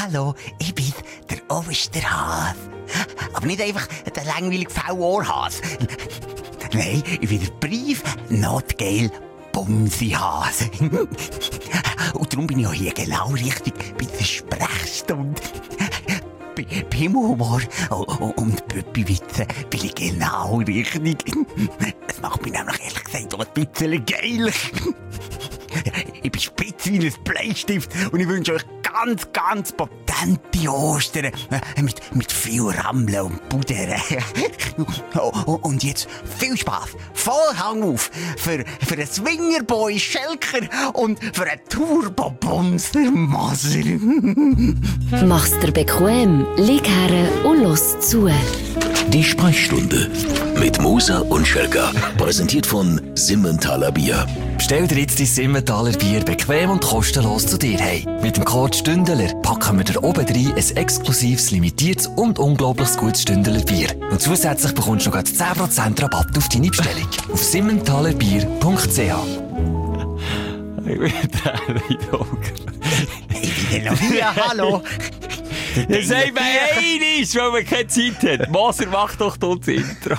Hallo, ich bin der Osterhase. Aber nicht einfach der langweilige V-Ohrhase. Nein, ich bin der Brief Notgeil Bumsihase. Und darum bin ich auch hier genau richtig bei der Sprechstunde. Bei Humor und Püppi-Witze bin ich genau richtig. Das macht mich nämlich ehrlich gesagt auch ein bisschen geil. Ich bin spitz wie ein Bleistift und ich wünsche euch ganz potente Ostern. Mit viel Rammeln und Pudern. Und jetzt viel Spass. Voll Hang auf für einen Swingerboy Schelker und für einen Turbo-Bumser Maser. Mach's dir bequem, lieg her und los zu. Die Sprechstunde mit Musa und Schelka. Präsentiert von Simmentaler Bier. Bestell dir jetzt dein Simmentaler Bier bequem und kostenlos zu dir heim. Mit dem Code Stündler packen wir dir oben rein ein exklusives, limitiertes und unglaublich gutes Stündler Bier. Und zusätzlich bekommst du noch 10% Rabatt auf deine Bestellung. Auf simmentalerbier.ch. Ich bin Tränen in den Augen. Ich bin noch hier, hallo. Das sagt mir einiges, weil man keine Zeit hat. Moser, mach doch das Intro.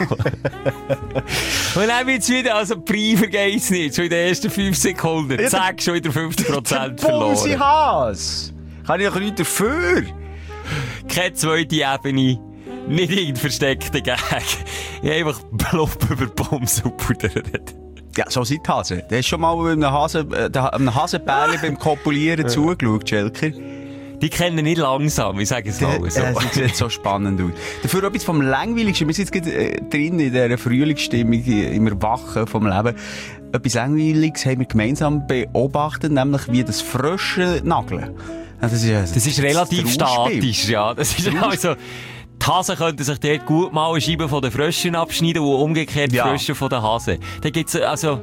Und dann wird's wieder, also Briefer geht's nicht. Schon in den ersten 5 Sekunden. Ja, Zack, schon wieder 50% verloren. Bumsihase! Kann ich doch nichts dafür? Keine zweite Ebene. Nicht irgendein versteckter Gag. Ich habe einfach Blub über Bums und pudert. Ja, so sind die Hasen. Du hast schon mal einem Hasenbärli beim Kopulieren zugeschaut, Schelker. Die kennen nicht langsam, ich sage es mal so. Das sieht so spannend aus. Dafür etwas vom Langweiligsten. Wir sind jetzt gerade drin in dieser Frühlingsstimmung, im Erwachen vom Leben. Etwas Langweiliges haben wir gemeinsam beobachtet, nämlich wie das Frösche nageln. Das ist relativ statisch, ja. Das ist also, die Hasen könnten sich dort gut mal eine Scheibe von den Fröschen abschneiden und umgekehrt die Frösche von den Hasen. Da gibt's also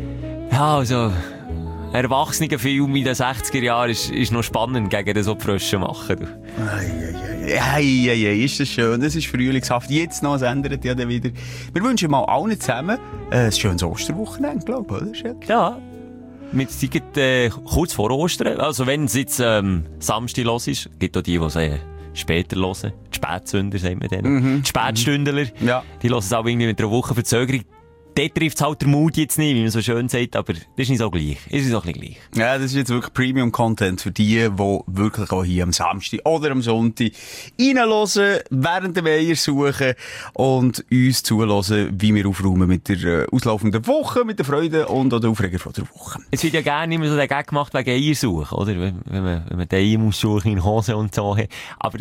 Erwachsenenfilm in den 60er Jahren ist noch spannend, gegen das, was die Frösche machen. Ist das schön, das ist frühlingshaft. Jetzt noch, es ändert ja dann wieder. Wir wünschen mal allen zusammen ein schönes Osterwochenende, glaube ich, oder? Ja. Wir sind kurz vor Ostern. Also wenn es jetzt Samstag los ist, gibt es auch die es später hören. Die Spätsünder, sagen wir denen. Die Spätstündler. Ja. Die hören es auch irgendwie mit einer Woche Verzögerung. Dort trifft es halt der Mut jetzt nicht, wie man so schön sagt, aber das ist nicht so gleich. Ist so ein bisschen gleich. Ja, das ist jetzt wirklich Premium-Content für die wirklich auch hier am Samstag oder am Sonntag reinhören, während der Weiher suchen und uns zuhören, wie wir aufräumen mit der auslaufenden Woche, mit der Freude und auch der Aufreger von der Woche. Es wird ja gerne immer so der Gag gemacht wegen Eiersuchen, oder? Wenn man die Eier muss suchen in Hose und so. Aber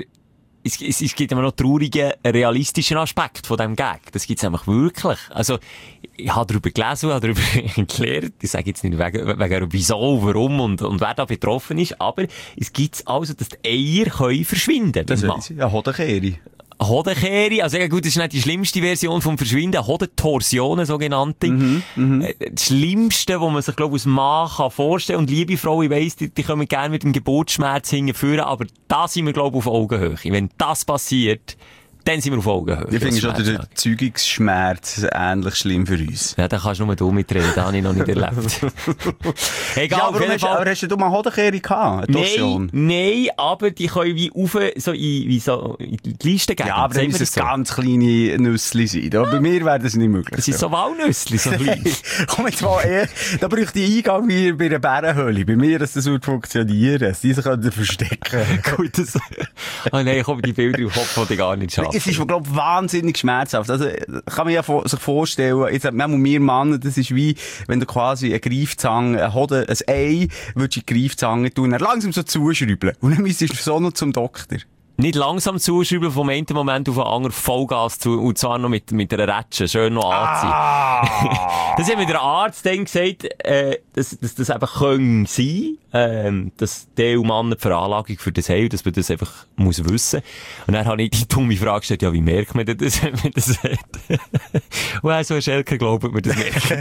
es gibt immer noch traurigen, realistischen Aspekt von diesem Gag. Das gibt's nämlich wirklich. Also, ich habe darüber gelesen, habe darüber gelernt. Ich sage jetzt nicht wegen wieso, warum und wer da betroffen ist. Aber es gibt also, dass die Eier können verschwinden. Das ist ja Hodenkehre. Hodenkehre, also gut, das ist nicht die schlimmste Version vom Verschwinden, Hodentorsionen, sogenannte. Das Schlimmste, was man sich, glaube ich, als Mann kann vorstellen. Und liebe Frau, ich weiss, die kommen gerne mit dem Geburtsschmerz hinführen, aber da sind wir, glaube ich, auf Augenhöhe. Wenn das passiert, dann sind wir auf Augenhöhe. Ich finde schon der Zeugungsschmerz ähnlich schlimm für uns. Ja, da kannst du nur du mitreden, das habe ich noch nicht erlebt. Egal, ja, aber hast du mal Hodenkehre gehabt? Nein, aber die können wie rauf, so in die Liste gehen. Ja, aber dann müssen es ganz kleine Nüssli sein. Bei mir wäre das nicht möglich. Das sind so Walnüssli, so klein. Komm jetzt mal eher, da bräuchte ich Eingang wie bei einer Bärenhöhle. Bei mir, dass das würde funktionieren. Dass die sich verstecken. Gut, das... Oh nein, ich komme die Bilder im Kopf, die gar nicht schaffen. Es ist, glaube ich, wahnsinnig schmerzhaft. Also, kann man ja sich vorstellen, jetzt, wir Männer, das ist wie, wenn du quasi eine Greifzange, ein Ei, würdest du die Greifzange tun, dann langsam so zuschrauben. Und dann müsstest du so noch zum Doktor. Nicht langsam zuschrauben, vom einen Moment auf den anderen Vollgas zu, und zwar noch mit einer Rätsche, schön noch anziehen. Das hat mir der Arzt dann gesagt, dass das einfach können sein, dass die Männer die Veranlagung für das haben, dass man das einfach muss wissen. Und dann habe ich die dumme Frage gestellt, ja, wie merkt man das, wenn man das hat? Und er so, Herr Schelker, glaubt man das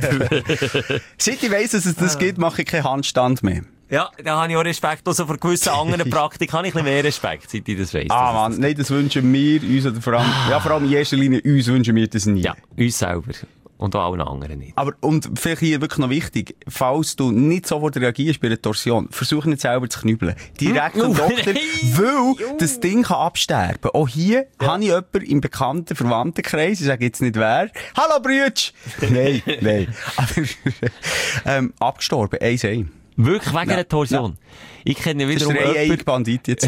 merkt. Seit ich weiss, dass es das gibt, mache ich keinen Handstand mehr. Ja, da habe ich auch Respekt. Also vor gewissen anderen Praktiken habe ich ein bisschen mehr Respekt, seit ich das weiss. Mann, nein, das wünschen wir uns, oder vor allem in erster Linie uns wünschen wir das nie. Ja, uns selber. Und auch allen anderen nicht. Aber, und vielleicht hier wirklich noch wichtig, falls du nicht sofort reagierst bei einer Torsion, versuch nicht selber zu knüppeln. Direkt am Doktor, weil das Ding kann absterben. Auch hier habe ich jemanden im bekannten Verwandtenkreis, ich sage jetzt nicht wer, hallo Brütsch! Nein. Aber, abgestorben, 1-1. Wirklich wegen einer Torsion? Ja. Ich kenne Das ist wiederum der einjährige Bandit jetzt.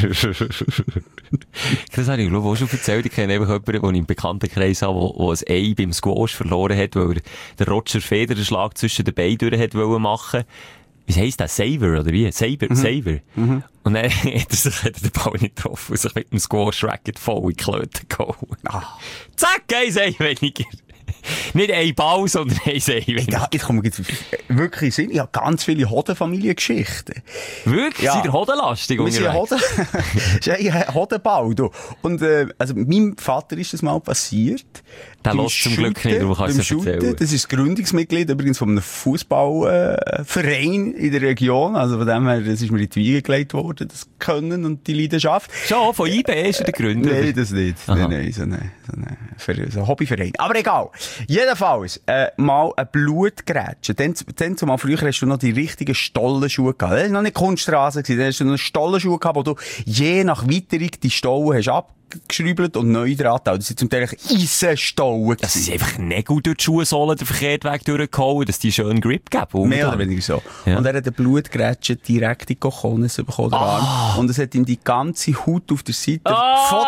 Das habe ich, glaube ich, auch schon erzählt. Ich kenne einfach jemanden, den ich im Bekanntenkreis habe, der ein Ei beim Squash verloren hat, weil er den Roger Federer den Schlag zwischen den Beinen durch hat machen. Wie heisst das? Saver, oder wie? Saver. Und dann hat er den Ball nicht getroffen und sich mit dem Squash-Racket voll in die Klöte gehauen. Zack, ein Ei weniger. Nicht ein Ball, sondern ein Ei weniger. Ich komme jetzt wirklich in den Sinn. Ich habe ganz viele Hodenfamiliengeschichten. Wirklich? Ja. Seid ihr hodenlastig Wir sind unterwegs? Das ist ein Hodenbau, du. Und, also, meinem Vater ist das mal passiert. Der Beim lässt zum Glück Shooten, nicht, darum kannst du beim es Shooten. erzählen. Das ist das Gründungsmitglied übrigens von einem Fußballverein in der Region. Also von dem her, das ist mir in die Wiege gelegt worden, das Können und die Leidenschaft. Schon, von IB ist er der Gründer. Nein, das nicht. Nein, so ein Hobbyverein. Aber egal. Jedenfalls, mal ein Blutgrätsche. Dann zumal früher hast du noch die richtigen Stollenschuhe gehabt. Das war noch nicht Kunststraße gewesen. Dann hast du noch Stollenschuhe gehabt, wo du je nach Weiterung die Stollen hast abgeschrübelt und neu dran. Das sind zum Teil Eisenstollen. Das ist einfach Nägel durch die Schuhsohle den verkehrten Weg durchgehauen, dass die schön Grip geben. Mehr oder weniger so. Ja. Und er hat eine Blutgrätsche direkt in Kochonis bekommen, der Arm. Und es hat ihm die ganze Haut auf der Seite von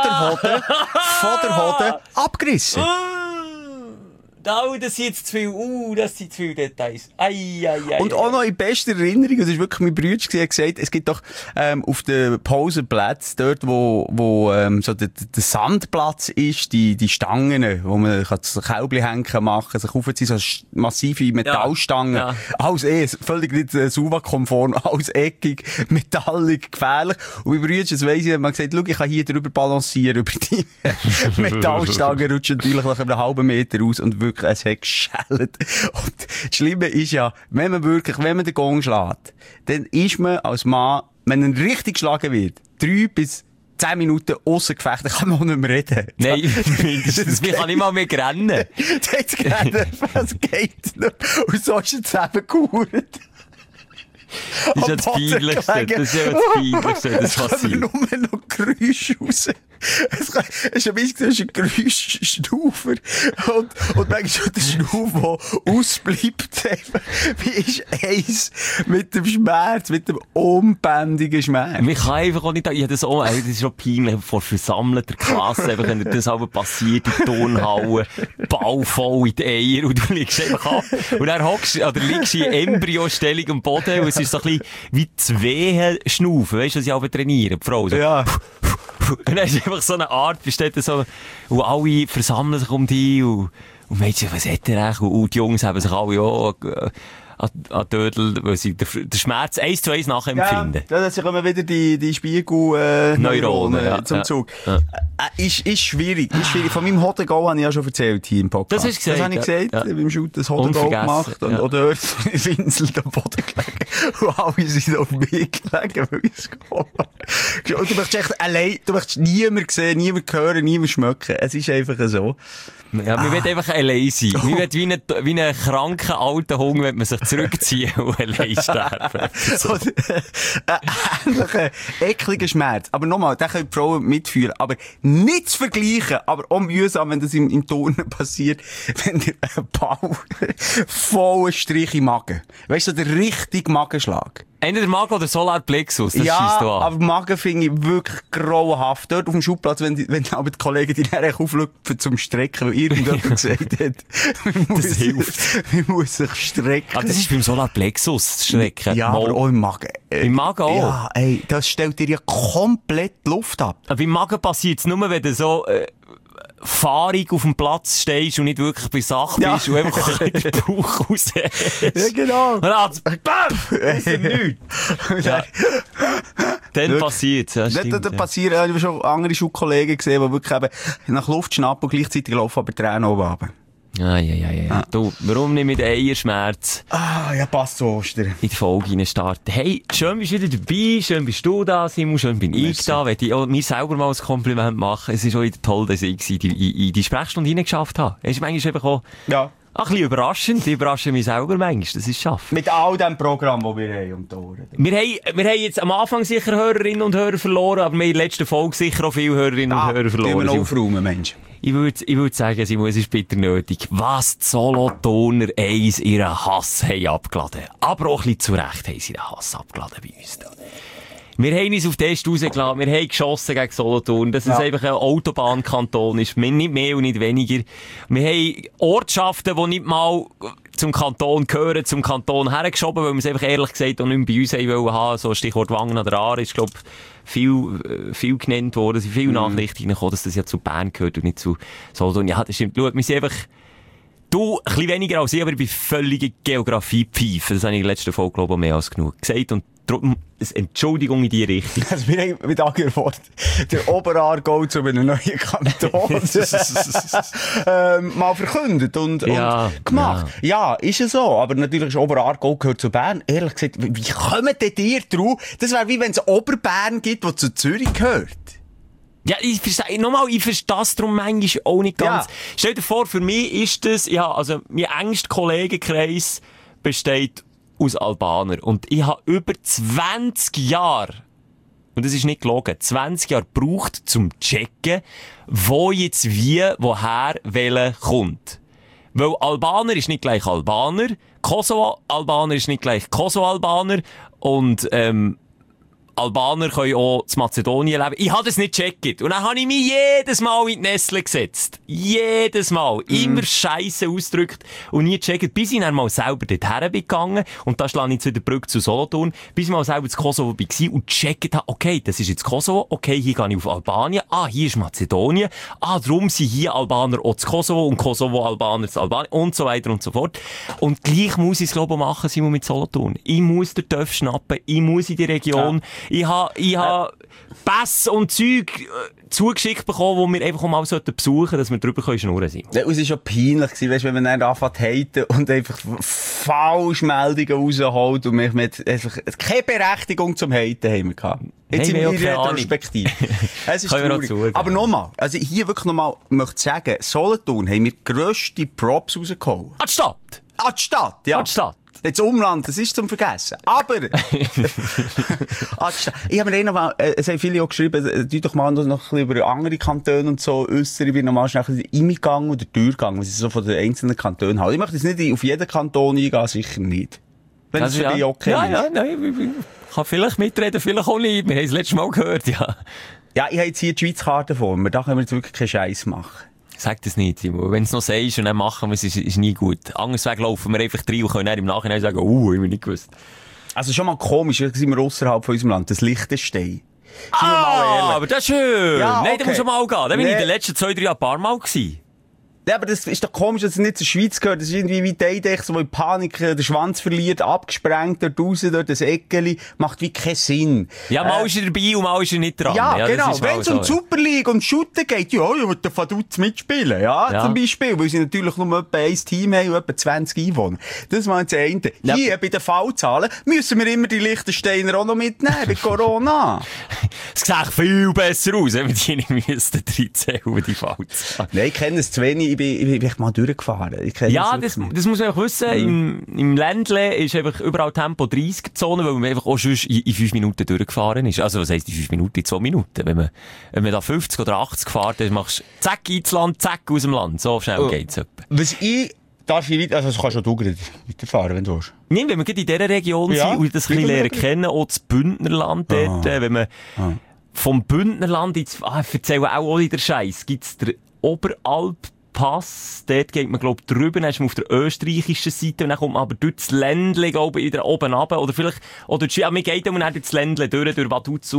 der Hode abgerissen. Das sind jetzt zu viel, das sind zu viele Details. Und auch noch in bester Erinnerung, das ist wirklich mein Bruder gesagt, es gibt doch, auf den Pausenplätzen, dort, wo so der Sandplatz ist, die Stangen, wo man das Käubli hängen machen, sich aufziehen, so massive Metallstangen. Ja. Alles völlig nicht Suva-konform, alles eckig, metallig, gefährlich. Und mein Bruder, das weiss ich, hat man gesagt, schau, ich kann hier drüber balancieren, über die Metallstangen, rutscht natürlich nach einem halben Meter raus und wirklich, es hat geschellt. Und das Schlimme ist ja, wenn man den Gong schlägt, dann ist man als Mann, wenn er richtig geschlagen wird, 3 bis 10 Minuten ausser Gefecht, dann kann man auch nicht mehr reden. Nein, mindestens. Ich kann nicht mal mehr rennen. Das geht nicht. Und so ist es eben gehauert. Das ist ja das Peinlichste. Das ist ja das Peinlichste, das passiert. Es kommen nur noch Geräusche raus. Es ist ein Geräuschschnaufer. Und manchmal schon der Schnauf, der ausbleibt. Wie ist eins mit dem Schmerz, mit dem unbändigen Schmerz? Ich kann einfach auch nicht, das ist schon peinlich, vor versammelter Klasse, einfach, wenn das aber passiert, in die Turnhalle, Ball voll in die Eier, und du liegst einfach ab, und dann liegst in Embryostellung am Boden, und es ist so ein bisschen wie zwei Schnaufen, weißt du, was ich auch trainiere, die Frau, so. Ja. Und dann ist einfach so eine Art, besteht so, und alle versammeln sich um dich, und Mädchen, was hat der eigentlich? Und die Jungs haben sich alle auch an Dödel, weil sie den Schmerz 1:1 nachempfinden. Ja, da kommen wieder die Spiegel-Neuronen zum Zug. Ja. Ist schwierig. Von meinem Hotengau habe ich ja schon erzählt hier im Podcast. Das hast du gesagt. Das habe ich gesagt, beim Shoot das Hotengau gemacht. Und auch dort in Winsel am Boden gelegen. Und alle sind auf mich gelegen, weil ich es gekommen habe. Und du möchtest echt allein, du möchtest niemanden sehen, niemanden hören, niemanden schmecken. Es ist einfach so. Ja, man will einfach allein sein. Man will wie ein kranker alter Hund, wenn man sich zurückziehen und allein sterben. So. Ähnlicher, ekliger Schmerz. Aber nochmal, den können die Frauen mitfühlen. Aber nicht zu vergleichen, aber auch mühsam, wenn das im Turnen passiert, wenn dir ein Ball vollen Strich im Magen. Weißt du, der richtige Magenschlag. Entweder Magen oder Solarplexus, das ja, scheisst du an. aber Magen finde ich wirklich grauenhaft. Dort auf dem Schulplatz, wenn aber die Kollegen die nachher aufschauen zum Strecken, weil irgendjemand gesagt hat, man muss sich strecken. Aber das ist beim Solarplexus, das Strecken. Ja, aber auch im Magen. Im Magen auch? Ja, ey, das stellt dir ja komplett die Luft ab. Aber im Magen passiert es nur, wenn du so fahrig auf dem Platz stehst und nicht wirklich bei Sache bist und einfach den Bauch raus hast. Ja, genau. Und dann hat's nichts. Ja. Dann passiert's, ja, stimmt. Dann passieren, ich habe schon andere Schulkollegen gesehen, die wirklich eben nach Luft schnappen und gleichzeitig laufen aber Tränen oben runter. Ja. Du, warum nicht mit Eierschmerz? Ja, passt zu Ostern. In die Folge rein starten. Hey, schön bist du wieder dabei, schön bist du da, Simon, schön bin ich da. Will ich auch mir selber mal ein Kompliment machen. Es ist auch wieder toll, dass ich die Sprechstunde reingeschafft habe. Es ist manchmal eben auch, Ein bisschen überraschend. Ich überrasche mich selber manchmal, das ist schaffen. Mit all dem Programm, das wir haben um die Ohren. Wir haben jetzt am Anfang sicher Hörerinnen und Hörer verloren, aber wir haben in der letzten Folge sicher auch viele Hörerinnen und Hörer verloren. Wir aufräumen, Mensch. Ich würd sagen, Simon, es ist bitter nötig, was die Solothurner eins ihren Hass haben abgeladen. Aber auch ein bisschen zu Recht haben sie ihren Hass abgeladen bei uns da. Wir haben uns auf den Test rausgelassen, wir haben geschossen gegen Solothurn, dass es einfach ein Autobahnkanton ist, nicht mehr und nicht weniger. Wir haben Ortschaften, die nicht mal zum Kanton gehören, zum Kanton hergeschoben, weil wir es einfach ehrlich gesagt auch nicht mehr bei uns haben. So Stichwort Wangen an der Aar ist, glaube viel genannt worden. Es sind viele Nachrichten gekommen, dass das ja zu Bern gehört und nicht zu Solothurn. Ja, das stimmt. Schau, wir sind einfach, du, ein bisschen weniger als ich, aber ich bin völlige Geografie-Pfeife. Das habe ich in der letzten Folge, glaube ich, mehr als genug gesagt. Und darum, Entschuldigung in die Richtung. Also, wir haben mit anderen Worten der Oberaargau zu einem neuen Kanton mal verkündet und gemacht. Ja, ist es so. Aber natürlich ist Oberaargau gehört zu Bern. Ehrlich gesagt, wie kommen denn dir drauf? Das wäre wie wenn es Oberbern gibt, das zu Zürich gehört. Ja, ich verstehe das darum manchmal auch nicht ganz. Ja. Stell dir vor, für mich ist das, also, mein engster Kollegenkreis besteht aus Albaner. Und ich habe über 20 Jahre, und das ist nicht gelogen, 20 Jahre gebraucht, zum checken, wo jetzt wie, woher, welcher kommt. Weil Albaner ist nicht gleich Albaner, Kosovo-Albaner ist nicht gleich Kosovo-Albaner, und, Albaner können auch in Mazedonien leben. Ich habe das nicht gecheckt. Und dann habe ich mich jedes Mal in die Nestle gesetzt. Jedes Mal. Immer Scheisse ausgedrückt und nie gecheckt. Bis ich dann mal selber dorthin bin gegangen. Und da schlage ich zu der Brücke zu Solothurn. Bis ich mal selber zu Kosovo war und gecheckt habe, okay, das ist jetzt Kosovo. Okay, hier gehe ich auf Albanien. Ah, hier ist Mazedonien. Ah, darum sind hier Albaner auch zu Kosovo und Kosovo-Albaner zu Albanien und so weiter und so fort. Und gleich muss ich es, glaube ich, machen, Simon, mit Solothurn. Ich muss den Töff schnappen. Ich muss in die Region. Ja. Ich habe Pässe und Zeug zugeschickt bekommen, wo wir einfach mal besuchen sollten, dass wir drüber schnurren können. Ja, es war schon peinlich gewesen, weißt, wenn man dann anfängt zu haten und einfach Falschmeldungen rausholt und wir mit einfach keine Berechtigung zum Haten haben wir gehabt. Jetzt in meiner Retrospektive. Es ist traurig. Aber nochmal, also hier wirklich nochmal möchte ich sagen, Solothurn haben wir grösste Props rausgeholt. An die Stadt? An die Stadt, ja. An die Stadt. Das Umland, das ist zum Vergessen. Aber, ich habe mir noch es haben viele auch geschrieben, tu doch mal noch ein bisschen über andere Kantone und so äußern. Ich bin nochmal schnell reingegangen oder durchgegangen, was ich so von den einzelnen Kantonen habe. Ich möchte jetzt nicht auf jeden Kanton eingehen, sicher nicht. Wenn es für dich okay ist. Nein, ich kann vielleicht mitreden, vielleicht auch nicht. Wir haben es letztes Mal gehört, ja. Ja, ich habe jetzt hier die Schweiz-Karte vor mir. Da können wir jetzt wirklich keinen Scheiß machen. Sag das nicht, Simon. Wenn es noch sagst und dann machen wir es, ist nie gut. Andersweg laufen wir einfach rein und können dann im Nachhinein sagen, ich habe nicht gewusst. Also schon mal komisch, sind wir ausserhalb von unserem Land, das Liechtenstein. Aber das ist schön. Ja, nein, okay. da musst du mal gehen. Da bin ich in den letzten 2-3 Jahren ein paar Mal gewesen. Ja, aber das ist doch komisch, dass es nicht zur Schweiz gehört. Das ist irgendwie wie die Eidechse, so in Panik den Schwanz verliert, abgesprengt, dort raus, dort das Eckeli. Macht wie keinen Sinn. Ja, mal ist er dabei und mal ist er nicht dran. Ja, genau. Wenn es um die Super League und Shooten geht, ich will den Vaduz mitspielen. Ja, zum Beispiel. Weil sie natürlich nur etwa ein Team haben und etwa 20 Einwohner. Das war jetzt eine. Ja. Hier, bei den Fallzahlen, müssen wir immer die Liechtensteiner auch noch mitnehmen, bei Corona. Es sieht viel besser aus, wenn wir die nicht müssten 13 die Fallzahlen. Nein, ich kenne es zu wenig. Ich bin echt mal durchgefahren. Das muss man einfach wissen. Im Ländle ist einfach überall Tempo 30-Zone, weil man einfach auch schon in 5 Minuten durchgefahren ist. Also, was heisst in 5 Minuten? In 2 Minuten. Wenn man da 50 oder 80 fährt, dann machst du zack ins Land, zack aus dem Land. So schnell geht's etwa. Darf ich weiter, also das kannst du weiterfahren, wenn du willst. Nein, wenn wir gerade in dieser Region sind und das ein bisschen lernen kennen, auch das Bündnerland dort, wenn man vom Bündnerland jetzt, erzählen auch wieder Scheiß, gibt's der Oberalp-Pass, dort geht man, glaub drüber, dann ist man auf der österreichischen Seite und dann kommt man aber durch das Ländle, glaube ich, wieder oben runter, oder vielleicht, oder man geht dann durch das Ländle durch Vaduz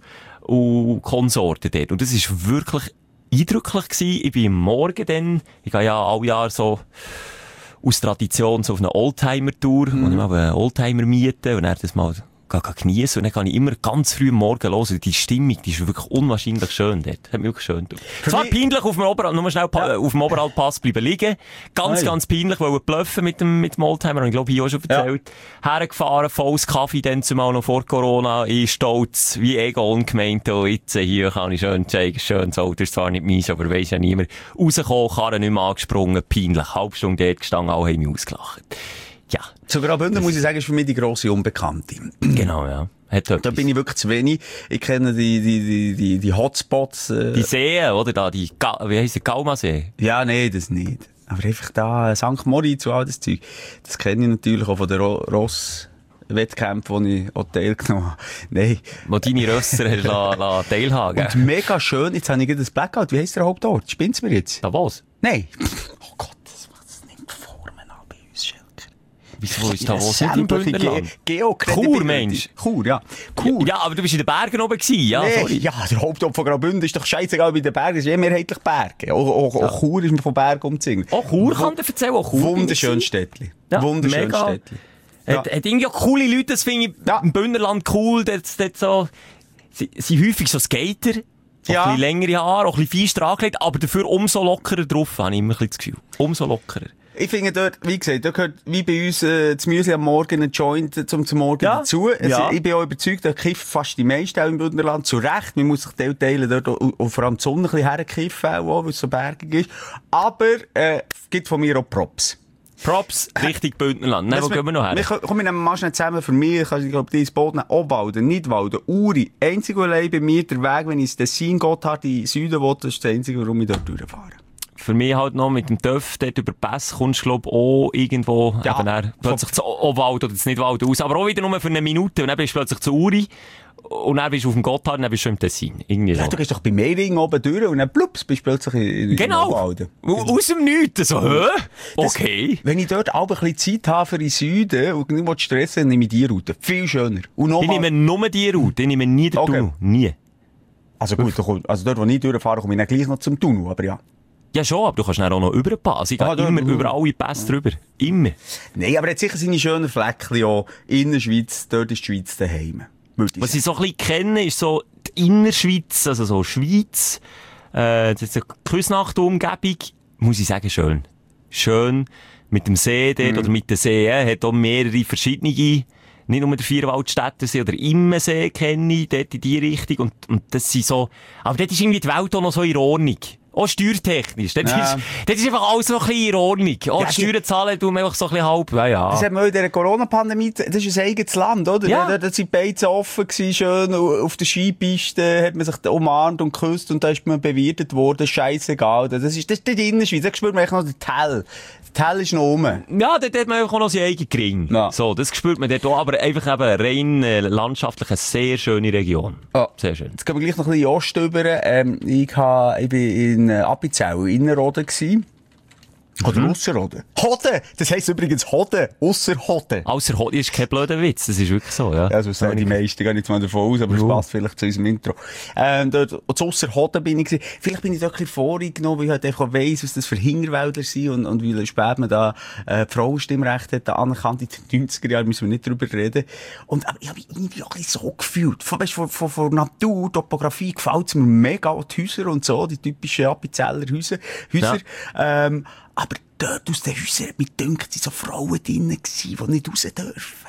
und Konsorten dort. Und das ist wirklich eindrücklich gewesen. Ich bin Morgen dann, ich gehe ja alle Jahre so aus Tradition so auf eine Oldtimer-Tour, wo ich mal einen Oldtimer miete und dann das mal geniessen. Und dann kann ich immer ganz früh am Morgen hören. Die Stimmung, die ist wirklich unwahrscheinlich schön dort. Hat mich wirklich schön getan. Zwar peinlich auf dem Oberhalt, nur schnell auf dem Oberhaltpass bleiben liegen. Ganz peinlich, weil wir bluffen mit dem Oldtimer. Und ich glaube, ich habe schon erzählt. Hergefahren, volles Kaffee, dann zumal noch vor Corona. Ich stolz, wie Egon gemeint. Und jetzt hier kann ich schön zeigen, schönes Auto ist zwar nicht meins, aber weiss ja niemand. Rausgekommen, Karren nicht mehr angesprungen, peinlich. Halbe Stunde dort gestanden, alle haben mich ausgelacht. Ja. Zu Graubünden muss ich sagen, ist für mich die grosse Unbekannte. Genau, ja. Da bin ich wirklich zu wenig. Ich kenne die Hotspots. Die Seen, oder da, wie heisst der, Gaumasee? Ja, nee, das nicht. Aber einfach da, St. Moritz und all das Zeug. Das kenne ich natürlich auch von den Ross-Wettkämpfen, die ich auch teilgenommen habe. Nein. Wo deine Rösser hast teilhaben. Und mega schön, jetzt habe ich das Blackout. Wie heisst der Hauptort? Spinnst du mir jetzt? Davos? Nein. Oh Gott, das macht es nicht Formen an bei uns, Schelker. Wieso ist Davos nicht im Bündnerland? Chur, Mensch. Chur, ja. Chur. Ja, aber du bist in den Bergen oben gewesen, ja, nee, sorry. Ja, der Hauptort von Graubünden ist doch scheißegal bei den Bergen, es ist mehrheitlich Berge. Auch Chur ist mir von Bergen umzingelt. Auch Chur kann dir erzählen, auch Chur. Wunderschönes Städtchen. Ja, wunderschönes Städtchen. Ja. Hat irgendwie auch coole Leute, das finde ich im Bündnerland cool, dort so, sind häufig so Skater, so ein bisschen längere Haare, auch ein bisschen feister angelegt, aber dafür umso lockerer drauf, habe ich immer ein bisschen das Gefühl. Umso lockerer. Ich finde dort, wie gesagt, da gehört wie bei uns das Müsli am Morgen ein Joint zum Morgen dazu. Also, ich bin auch überzeugt, da kifft fast die meisten auch im Bündnerland zu Recht. Man muss sich teilen dort und vor allem die Sonne ein bisschen herkiffen, auch, weil es so bergig ist. Aber gibt von mir auch Props. Props, richtig Bündnerland. Nein, wo gehen wir noch her? Komm, wir nehmen mal schnell zusammen. Für mich, ich glaube, dieses Boot nehmen. Obwalden, Nidwalden, Uri. Einzig und allein bei mir der Weg, wenn ich ins Tessin Gotthard in den Süden will, das ist das Einzige, warum ich dort durchfahre. Für mich halt noch mit dem TÜV dort über Pass kommst du, glaube ich, auch irgendwo eben plötzlich zu Obwalden oder zu Nidwalden aus. Aber auch wieder nur für eine Minute. Und dann bist du plötzlich zu Uri. Und dann bist du auf dem Gotthard und dann bist du im Tessin. Irgendwie so. Ja, du gehst doch bei Meiringen oben durch und dann bist du plötzlich in Obwalden. Aus dem Nichts. So, hä? Okay. Wenn ich dort auch ein bisschen Zeit habe für den Süden und nicht stressen, dann nehme ich die Route. Viel schöner. Und ich nehme nur die Route. Ich nehme nie den Tunnel. Nie. Also gut, also dort, wo ich durchfahre, komme ich dann gleich noch zum Tunnel, aber ja. Ja schon, aber du kannst dann auch noch über den Pass. Ich gehe immer über alle Pässe drüber. Immer. Nein, aber er hat sicher seine schönen Fleckchen auch. Innerschweiz, dort ist die Schweiz daheim. Was ich so ein bisschen kenne, ist so die Innerschweiz, also so Schweiz, das ist eine Küsnacht-Umgebung, muss ich sagen, schön. Schön, mit dem See dort, oder mit den Seen, hat auch mehrere verschiedene, nicht nur der Vierwaldstättersee oder Immensee kenne ich, dort in die Richtung, und das sind so, aber dort ist irgendwie die Welt auch noch so in Ordnung. Auch steuertechnisch. Das ist einfach alles so ein bisschen in Ordnung. Auch die Steuern zahlen, tun wir einfach so ein bisschen halb. Ja. Das hat man in der Corona-Pandemie, das ist ein eigenes Land, oder? Ja. Da sind die Beizen offen gewesen, schön, auf der Skipiste hat man sich umarmt und geküsst und da ist man bewirtet worden, scheissegal. Das ist die Innerschweiz, da spürt man echt noch den Tell. Der Tell ist noch rum. Ja, dort hat man einfach auch noch seinen eigenen Gring. Ja. So, das spürt man dort auch, aber einfach eben rein landschaftlich eine sehr schöne Region. Ja. Sehr schön. Jetzt gehen wir gleich noch ein bisschen in Ost über. Ich bin in Appenzell, Innerrhoden gsi. Oder Ausserrhoden. Hoden! Das heisst übrigens Hoden. Ausserrhoden. Ausserrhoden ist kein blöder Witz. Das ist wirklich so, ja. Ja, so sagen die meisten, gar nicht mal davon aus, aber es passt vielleicht zu unserem Intro. Dort, zu Ausserrhoden bin ich gewesen. Vielleicht bin ich da ein bisschen vorgenommen, weil ich halt einfach weiss, was das für Hinterwälder sind und wie spät man da, Frauenstimmrecht hat, anerkannt in den 90er Jahren, müssen wir nicht drüber reden. Aber ich habe mich irgendwie auch ein bisschen so gefühlt. Von Natur, Topografie gefällt es mir mega, die Häuser und so, die typischen Appenzeller Häuser. Ja. Aber dort aus den Häusern hat mich gedacht, sind so Frauen drinnen gewesen, die nicht raus dürfen.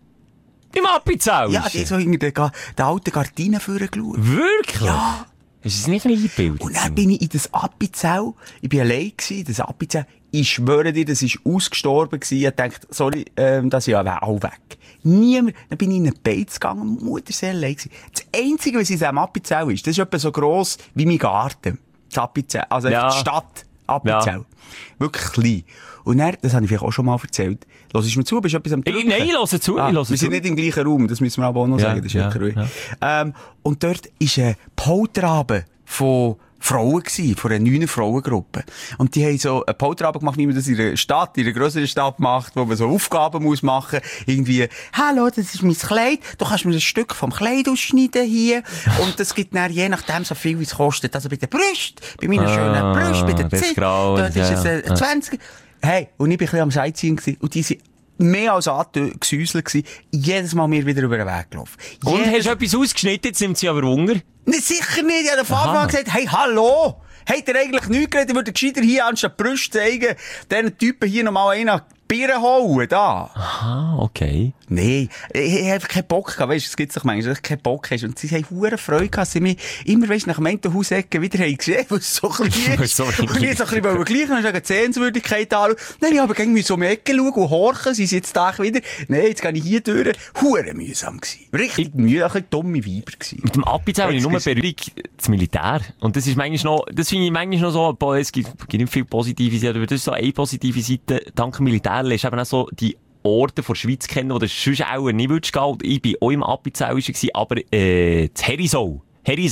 Im Appenzell? Ja, die so hinter den alten Gardinen vorgeschaut. Wirklich? Ja. Ist es nicht ein Einbild? Und dann bin ich in das Appenzell, ich bin allein gewesen, das Appenzell, ich schwöre dir, das ist ausgestorben gewesen, ich dachte, sorry, das ist ja auch weg. Niemand, dann bin ich in einen Beiz gegangen, Mutter sehr allein gewesen. Das Einzige, was in diesem Appenzell ist, das ist etwa so gross wie mein Garten. Das Appenzell, also die Stadt. Appenzell. Ja. Wirklich klein. Und dann, das habe ich vielleicht auch schon mal erzählt. Hörst du mir zu? Bist du etwas am Drücken? Nein, ich höre zu. Wir sind nicht im gleichen Raum, das müssen wir aber auch noch sagen. Das ist ja. Und dort war ein Polterabend von Frauen gewesen, von einer 9er Frauengruppe. Und die haben so einen Polterabend gemacht, wie man das in einer Stadt, in einer grösseren Stadt macht, wo man so Aufgaben muss machen. Irgendwie, hallo, das ist mein Kleid, du kannst mir ein Stück vom Kleid ausschneiden hier. Und das gibt dann je nachdem so viel, wie es kostet. Also bei den Brüsten, bei meinen schönen Brüsten, bei den Zähnen, dort ist es 20. Hey, und ich bin ein bisschen am Sightseeing gewesen. Und die sind mehr als angesäuselt gewesen. Jedes Mal mir wieder über den Weg gelaufen. Und hast du etwas ausgeschnitten? Jetzt nimmt sie aber Hunger. Nee, sicher nicht. Ich habe von Anfang an gesagt, hey, hallo! Habt ihr eigentlich nichts geredet? Ich würde gescheiter hier anstatt Brüste zeigen, diesen Typen hier nochmal einen Bier holen, da. Aha, okay. Nee, ich habe einfach keinen Bock gehabt, weisst du, es gibt doch manchmal, dass du keinen Bock hast. Und sie haben hure Freude gehabt, sie mich immer, weisst du, nach dem Entenhausecken wieder haben gesehen, weil es so klein ist. Und ich so ein bisschen gleich, dann die Sehenswürdigkeit anschauen. Nein, ich habe irgendwie so um die Ecke schauen und horchen, sie sind jetzt da wieder. Nein, jetzt gehe ich hier durch. Hure mühsam gewesen. Richtig mühsam, ein dumme Weiber gewesen. Mit dem Appizell habe ich nur Berührung das Militär. Und das ist manchmal noch, das finde ich manchmal noch so, es gibt nicht viele positive Seiten, aber das ist so eine positive Seite, dank dem Militär lernst du eben auch so die Orte der Schweiz kennen, wo du sonst auch nicht würdest gehen. Ich bin auch im Appenzell, aber das Herisau.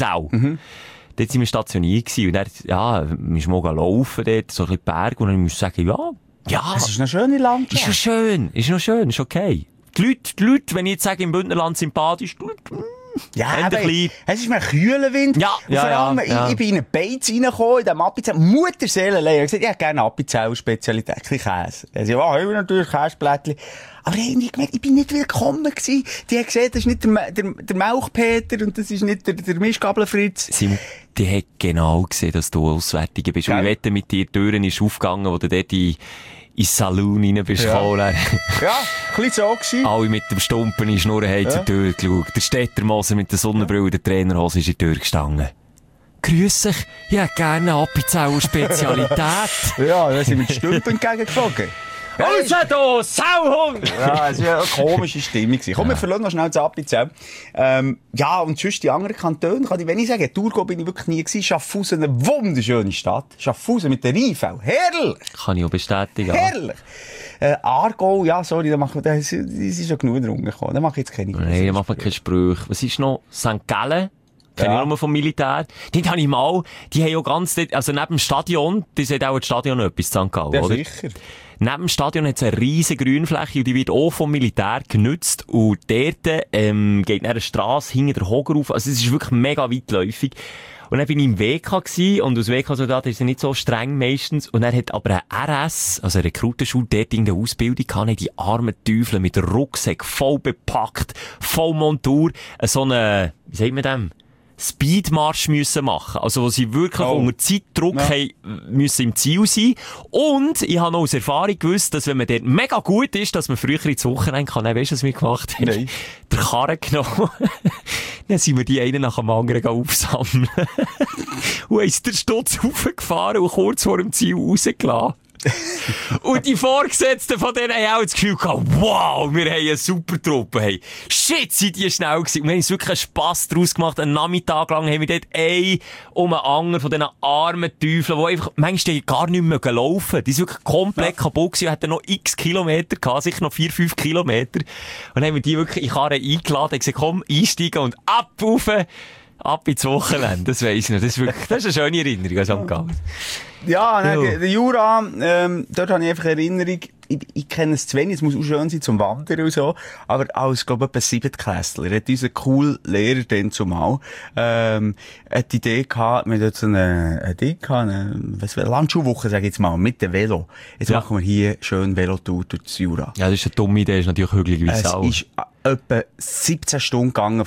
Dort sind wir stationiert gewesen. Und dann, ja, wir sind mal laufen dort, so ein bisschen Berg, und dann musst du sagen, ja. Es ist eine schöne Landschaft. Ist noch schön, ist okay. Die Leute, wenn ich jetzt sage, im Bündnerland sympathisch, ja, aber es ist mir ein kühler Wind. Ja, und vor allem, ja. Ich bin in einen Beiz reingekommen, in diesem Appenzell. Mutterseelenleer. Ich habe gesagt, ich hätte gerne Appenzell-Spezialität, ein bisschen Käse. Sie haben wir natürlich Käseblättchen. Aber ich habe irgendwie gemerkt, ich bin nicht willkommen gewesen. Die haben gesehen, das ist nicht der Melchpeter und das ist nicht der Mischgabelfritz. Simon, die hat genau gesehen, dass du Auswärtiger bist. Und ich wette, mit dir die Türen ist aufgegangen, wo du dort ins Saloon rein bist gekommen. Ja, ein bisschen so gewesen. Alle mit dem Stumpen in die Schnur haben zur Tür geschaut. Der Stettermoser mit der Sonnenbrille und der Trainerhose ist in die Tür gestanden. Grüß dich, ich hätte gerne eine Appenzeller Spezialität. Ja, da sind wir die Stumpen entgegengeflogen. Raus da, Sauhund! Ja, es war eine komische Stimmung. Komm, wir verlassen noch schnell das Appenzell. Ja, und sonst die anderen Kantone, kann ich, wenn ich sage, Thurgau bin ich wirklich nie gewesen. Schaffhausen, eine wunderschöne Stadt. Schaffhausen mit der Rheinfeld. Herrlich! Kann ich auch bestätigen. Herrlich! Aargau, ja, sorry, da ist schon genug drunter gekommen. Da mache ich jetzt keine Sprüche. Nein, da macht man keine Sprüche. Was ist noch? St. Gallen? Kenne ich nur vom Militär. Dort habe ich mal, die haben ja ganz, also neben dem Stadion, die sagt auch das Stadion etwas, St. Gallen, ja, oder? Sicher. Neben dem Stadion hat es eine riesige Grünfläche und die wird auch vom Militär genutzt. Und dort, geht eine Strasse hinter der Hoger auf. Also es ist wirklich mega weitläufig. Und dann bin ich im WK gewesen, und als WK-Soldat ist er nicht so streng meistens. Und er hat aber ein RS, also eine Rekrutenschule, dort in der Ausbildung gehabt, die armen Teufel mit Rucksack, voll bepackt, voll Montur, so eine, wie sagt man dem? Speedmarsch müssen machen. Also, wo sie wirklich unter Zeitdruck haben, müssen im Ziel sein. Und ich habe noch aus Erfahrung gewusst, dass wenn man dort mega gut ist, dass man früher ins Wochenende kann. Weißt du, was wir gemacht haben? Nein. Der Karren genommen. Dann sind wir die einen nach dem anderen aufsammeln. Und haben den Stutz hochgefahren und kurz vor dem Ziel rausgelassen. Und die Vorgesetzten von denen haben auch das Gefühl gehabt, wow, wir haben eine super Truppe. Hey, shit, sind die schnell gewesen. Und wir haben uns wirklich einen Spass draus gemacht. Einen Nachmittag lang haben wir dort einen um einen anderen von diesen armen Teufeln, die einfach, manchmal gar nicht mehr laufen. Die sind wirklich komplett kaputt gewesen und hatten noch x Kilometer gehabt, sicher noch 4-5 Kilometer. Und dann haben wir die wirklich in Karren eingeladen und gesagt, komm, einsteigen und ab ins Wochenende. Das weiss ich noch. Das ist wirklich, das ist eine schöne Erinnerung an St. Gallen. Ja, der Jura, dort habe ich einfach Erinnerung, ich kenne es zu wenig, es muss auch schön sein zum Wandern und so, aber als, glaube ich, etwa 7-Klässler hat unser cool Lehrer dann zumal, hat die Idee gehabt, wir hatten so eine Landschulwoche, sag ich jetzt mal, mit dem Velo. Jetzt machen wir hier schön Velotour durch das Jura. Ja, das ist eine dumme Idee, ist natürlich hügelig wie Sau. Es ist etwa 17 Stunden gegangen.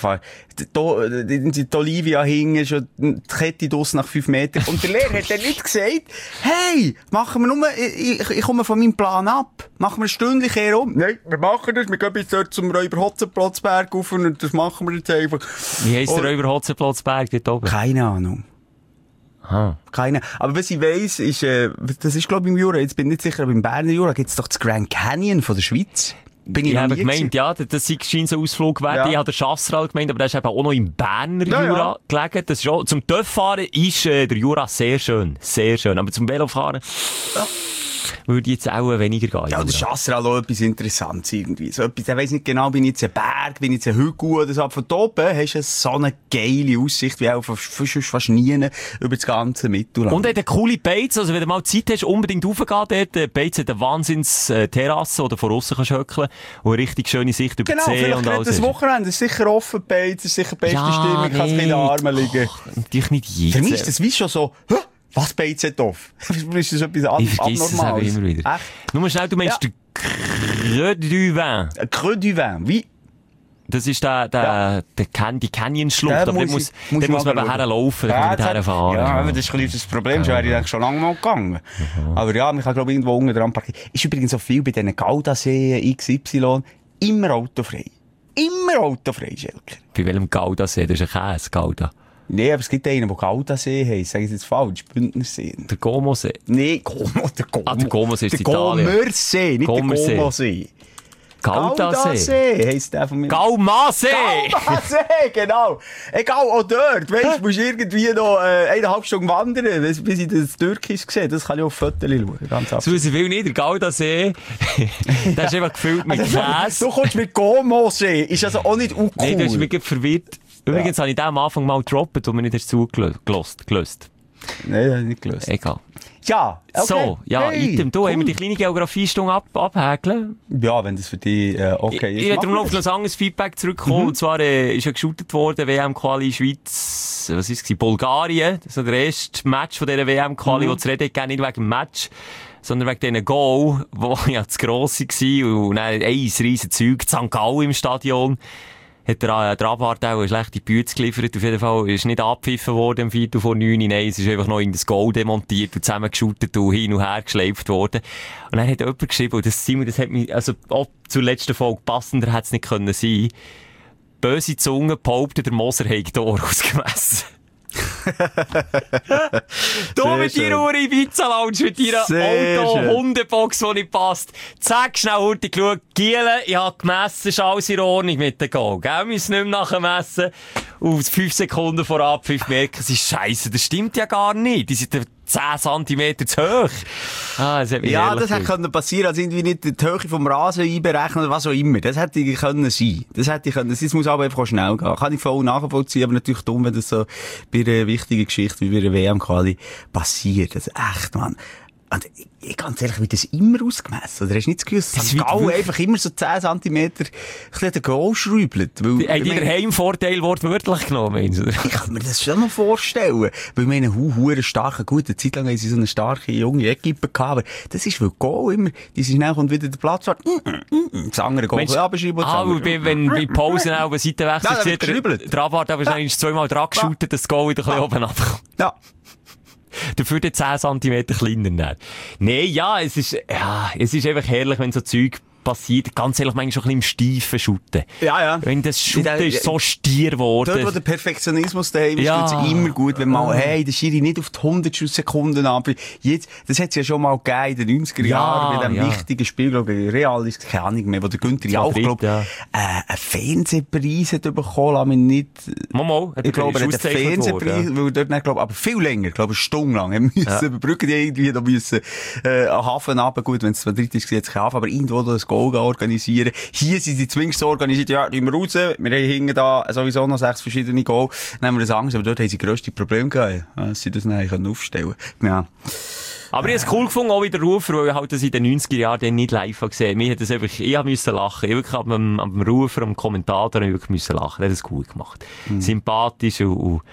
Die Olivia hing schon die Kette draus nach 5 Metern. Und der Lehrer hat dann nicht gesagt, hey, machen wir nur, ich komme von meinem Plan ab. Machen wir ein Stündchen herum. Nein, wir machen das. Wir gehen jetzt dort zum Räuber-Hotzenplotzberg rauf und das machen wir jetzt einfach. Wie heisst der Räuber-Hotzenplotzberg dort oben? Keine Ahnung. Aha. Aber was ich weiss, ist, das ist, glaube ich, im Jura, jetzt bin ich nicht sicher, aber im Berner Jura gibt es doch das Grand Canyon von der Schweiz. Ich habe gemeint, ja, das scheint so ein Ausflug wert. Ja. Ich habe den Chasseral gemeint, aber der ist eben auch noch im Berner Jura gelegen. Das ist auch, zum Töfffahren ist der Jura sehr schön. Sehr schön. Aber zum Velofahren würde ich jetzt auch weniger gehen. Ja, der Chasseral auch etwas Interessantes irgendwie. So etwas, ich weiss nicht genau, bin ich jetzt ein Berg, bin ich jetzt ein Hügel oder so. Aber von oben hast du so eine geile Aussicht, wie auch fast nie über das ganze Mittelland. Und hat eine coole Beiz, also wenn du mal Zeit hast, unbedingt raufgehen dort. Beiz hat eine Wahnsinns-Terrasse, oder von aussen kannst höckeln und eine richtig schöne Sicht über die See und alles. Das Wochenende ist sicher offen, Beiz, ist sicher beste Stimmung, kannst in den Armen liegen. Natürlich nicht jetzt. Für mich ist das wie schon so, Was BZ auf? Ist das etwas Ich vergesse es Abnormales? immer wieder. Echt? Nur schnell, du meinst den Creux du Vin. Creux du Vin, wie? Das ist die Canyon-Schlucht. Da Aber muss dort muss ich man mal eben schauen. herlaufen, da kann man nicht herfahren. Ja, aber das ist ein bisschen das Problem. So wäre ich eigentlich schon lange mal gegangen. Aber ja, man kann, glaube ich, irgendwo unten dran parkieren. Ist übrigens so viel bei diesen Gaudaseen XY immer autofrei. Immer autofrei, Schelker. Bei welchem Gaudasee? Das ist ein Käse, Gouda. Nee, aber es gibt einen, der Gaudasee heisst. Sag ich jetzt falsch? Bündnersee. Der Gomosee. Nee, der Gomo. Ah, der Gomosee ist der Italien. Gomersee, nicht Gomersee. der Gomosee. Gaudasee. heisst der von mir. Gaumasee! Gaumasee, genau. Egal, auch dort. Weißt du, musst irgendwie noch 1,5 Stunden wandern, bis ich das Türkisch sehe. Das kann ich auf Fotos schauen. Ganz So will nicht, der Gaudasee, der ist einfach gefüllt mit Käse. Du kommst mit Gomosee. Ist also auch nicht uncool. Nein, du hast mich gerade verwirrt. Übrigens habe ich den am Anfang mal gedroppt, und mir nicht zugelassen. Nein, das habe ich nicht gelöst. Egal. Ja, okay. So, ja, Hey, Item. Du, cool. haben wir die kleine Geografiestunde abhäkeln. Ja, wenn das für dich okay ist. Ich werde mach noch auf das. ein anderes Feedback zurückkommen. Und zwar ist ja geshootet worden, WM-Quali Schweiz, was ist es, Bulgarien. Das ist der erste Match von dieser WM-Quali, wo es reden geht, nicht wegen dem Match, sondern wegen diesen Goal, die ja zu gross waren. Und dann ein riesen Zeug, St. Gallen im Stadion. Hat der Abwart auch eine schlechte Bütze geliefert. Auf jeden Fall ist nicht abgepfiffen worden im Viertel vor 9. Nein, es ist einfach noch in das Goal demontiert und zusammengeschootet und hin und her geschleift worden. Und dann hat jemand geschrieben, und das hat mich, also auch zur letzten Folge passender hätte es nicht können sein. Böse Zunge behauptet, der Moser hätte Tor ausgemessen. Du Sehr mit schön. deiner Uhr Ibiza-Lounge, mit deiner Sehr schön. Auto-Hundebox, die nicht passt. Zack, schnell hurtig geschaut. Giele, ich habe gemessen, ist alles in Ordnung mit dem Goal. Gell, wir müssen nicht mehr nachmessen. Und 5 Sekunden vor Abpfiff merken sie, Scheisse, das stimmt ja gar nicht. Die sind 10 cm zu hoch. Das hat mich Ja, ehrlich das hätte gefühlt. können passieren, also irgendwie nicht die Höhe vom Rasen einberechnen oder was auch immer. Das hätte können sein. Das muss aber einfach auch schnell gehen. Kann ich voll nachvollziehen, aber natürlich dumm, wenn das so bei einer wichtigen Geschichte wie bei einer WM-Quali passiert. Das ist echt, Mann. Und ich ganz ehrlich, wird das immer ausgemessen? Oder hast du nicht das Gefühl, dass St. Gallen einfach immer so 10 cm ein bisschen den Goal schräubelt? Hat ihr Heimvorteil wortwörtlich genommen, meinst du? Ich kann mir das schon noch vorstellen. Weil wir eine hure starke, gute Zeit lang haben sie so eine starke junge Equipe gehabt. Aber das ist, weil Goal immer, die sind schnell und wieder der Platz war. Das andere Goal abschreiben. Wenn bei Pausen auch eine Seitenwechsel Ja, da wird sieht, geschribbelt. der Abwart aber wahrscheinlich 2-mal dran geshootet, dass das Goal wieder ein bisschen oben abkommt. Ja. Dafür die 10 cm kleiner. Nein, ja, es ist einfach herrlich, wenn so Zeug passiert. Ganz ehrlich, manchmal schon ein bisschen im Steifen shooten. Ja, ja. Wenn das Shooten ist so stier geworden. Dort, wo der Perfektionismus daheim ist, Ja. tut's immer gut, wenn mal, hey, der Schiri nicht auf die 100 Sekunden ab. Jetzt, das hat's ja schon mal gegeben in den 90er Jahren, bei dem wichtigen Spiel, glaube ich, Real ist keine Ahnung mehr, wo der Günther ja auch, glaube einen Fernsehpreis hat bekommen, aber nicht, ich glaube, er hat einen Fernsehpreis, weil er dort, glaube aber viel länger, glaube, eine Stunde lang, haben müssen überbrücken, die irgendwie da müssen, einen Hafen runter, gut, wenn es zwar dritt ist, jetzt kein Hafen, aber irgendwo das Goal organisieren. Hier sind sie zumindest so organisiert, ja, gehen wir raus, wir haben hinten da sowieso noch 6 verschiedene Goal, nehmen wir das Angst, aber dort haben sie grösste Probleme gehabt, dass sie das nicht aufstellen können. Ja. Aber ich habe es cool gefunden, auch wie der Rufer, weil ich halt das in den 90er Jahren dann nicht live gesehen habe. Mir hat das einfach, ich musste lachen. Ich wirklich am Rufer, am Kommentator, ich wirklich lachen. Er hat es gut gemacht. Sympathisch und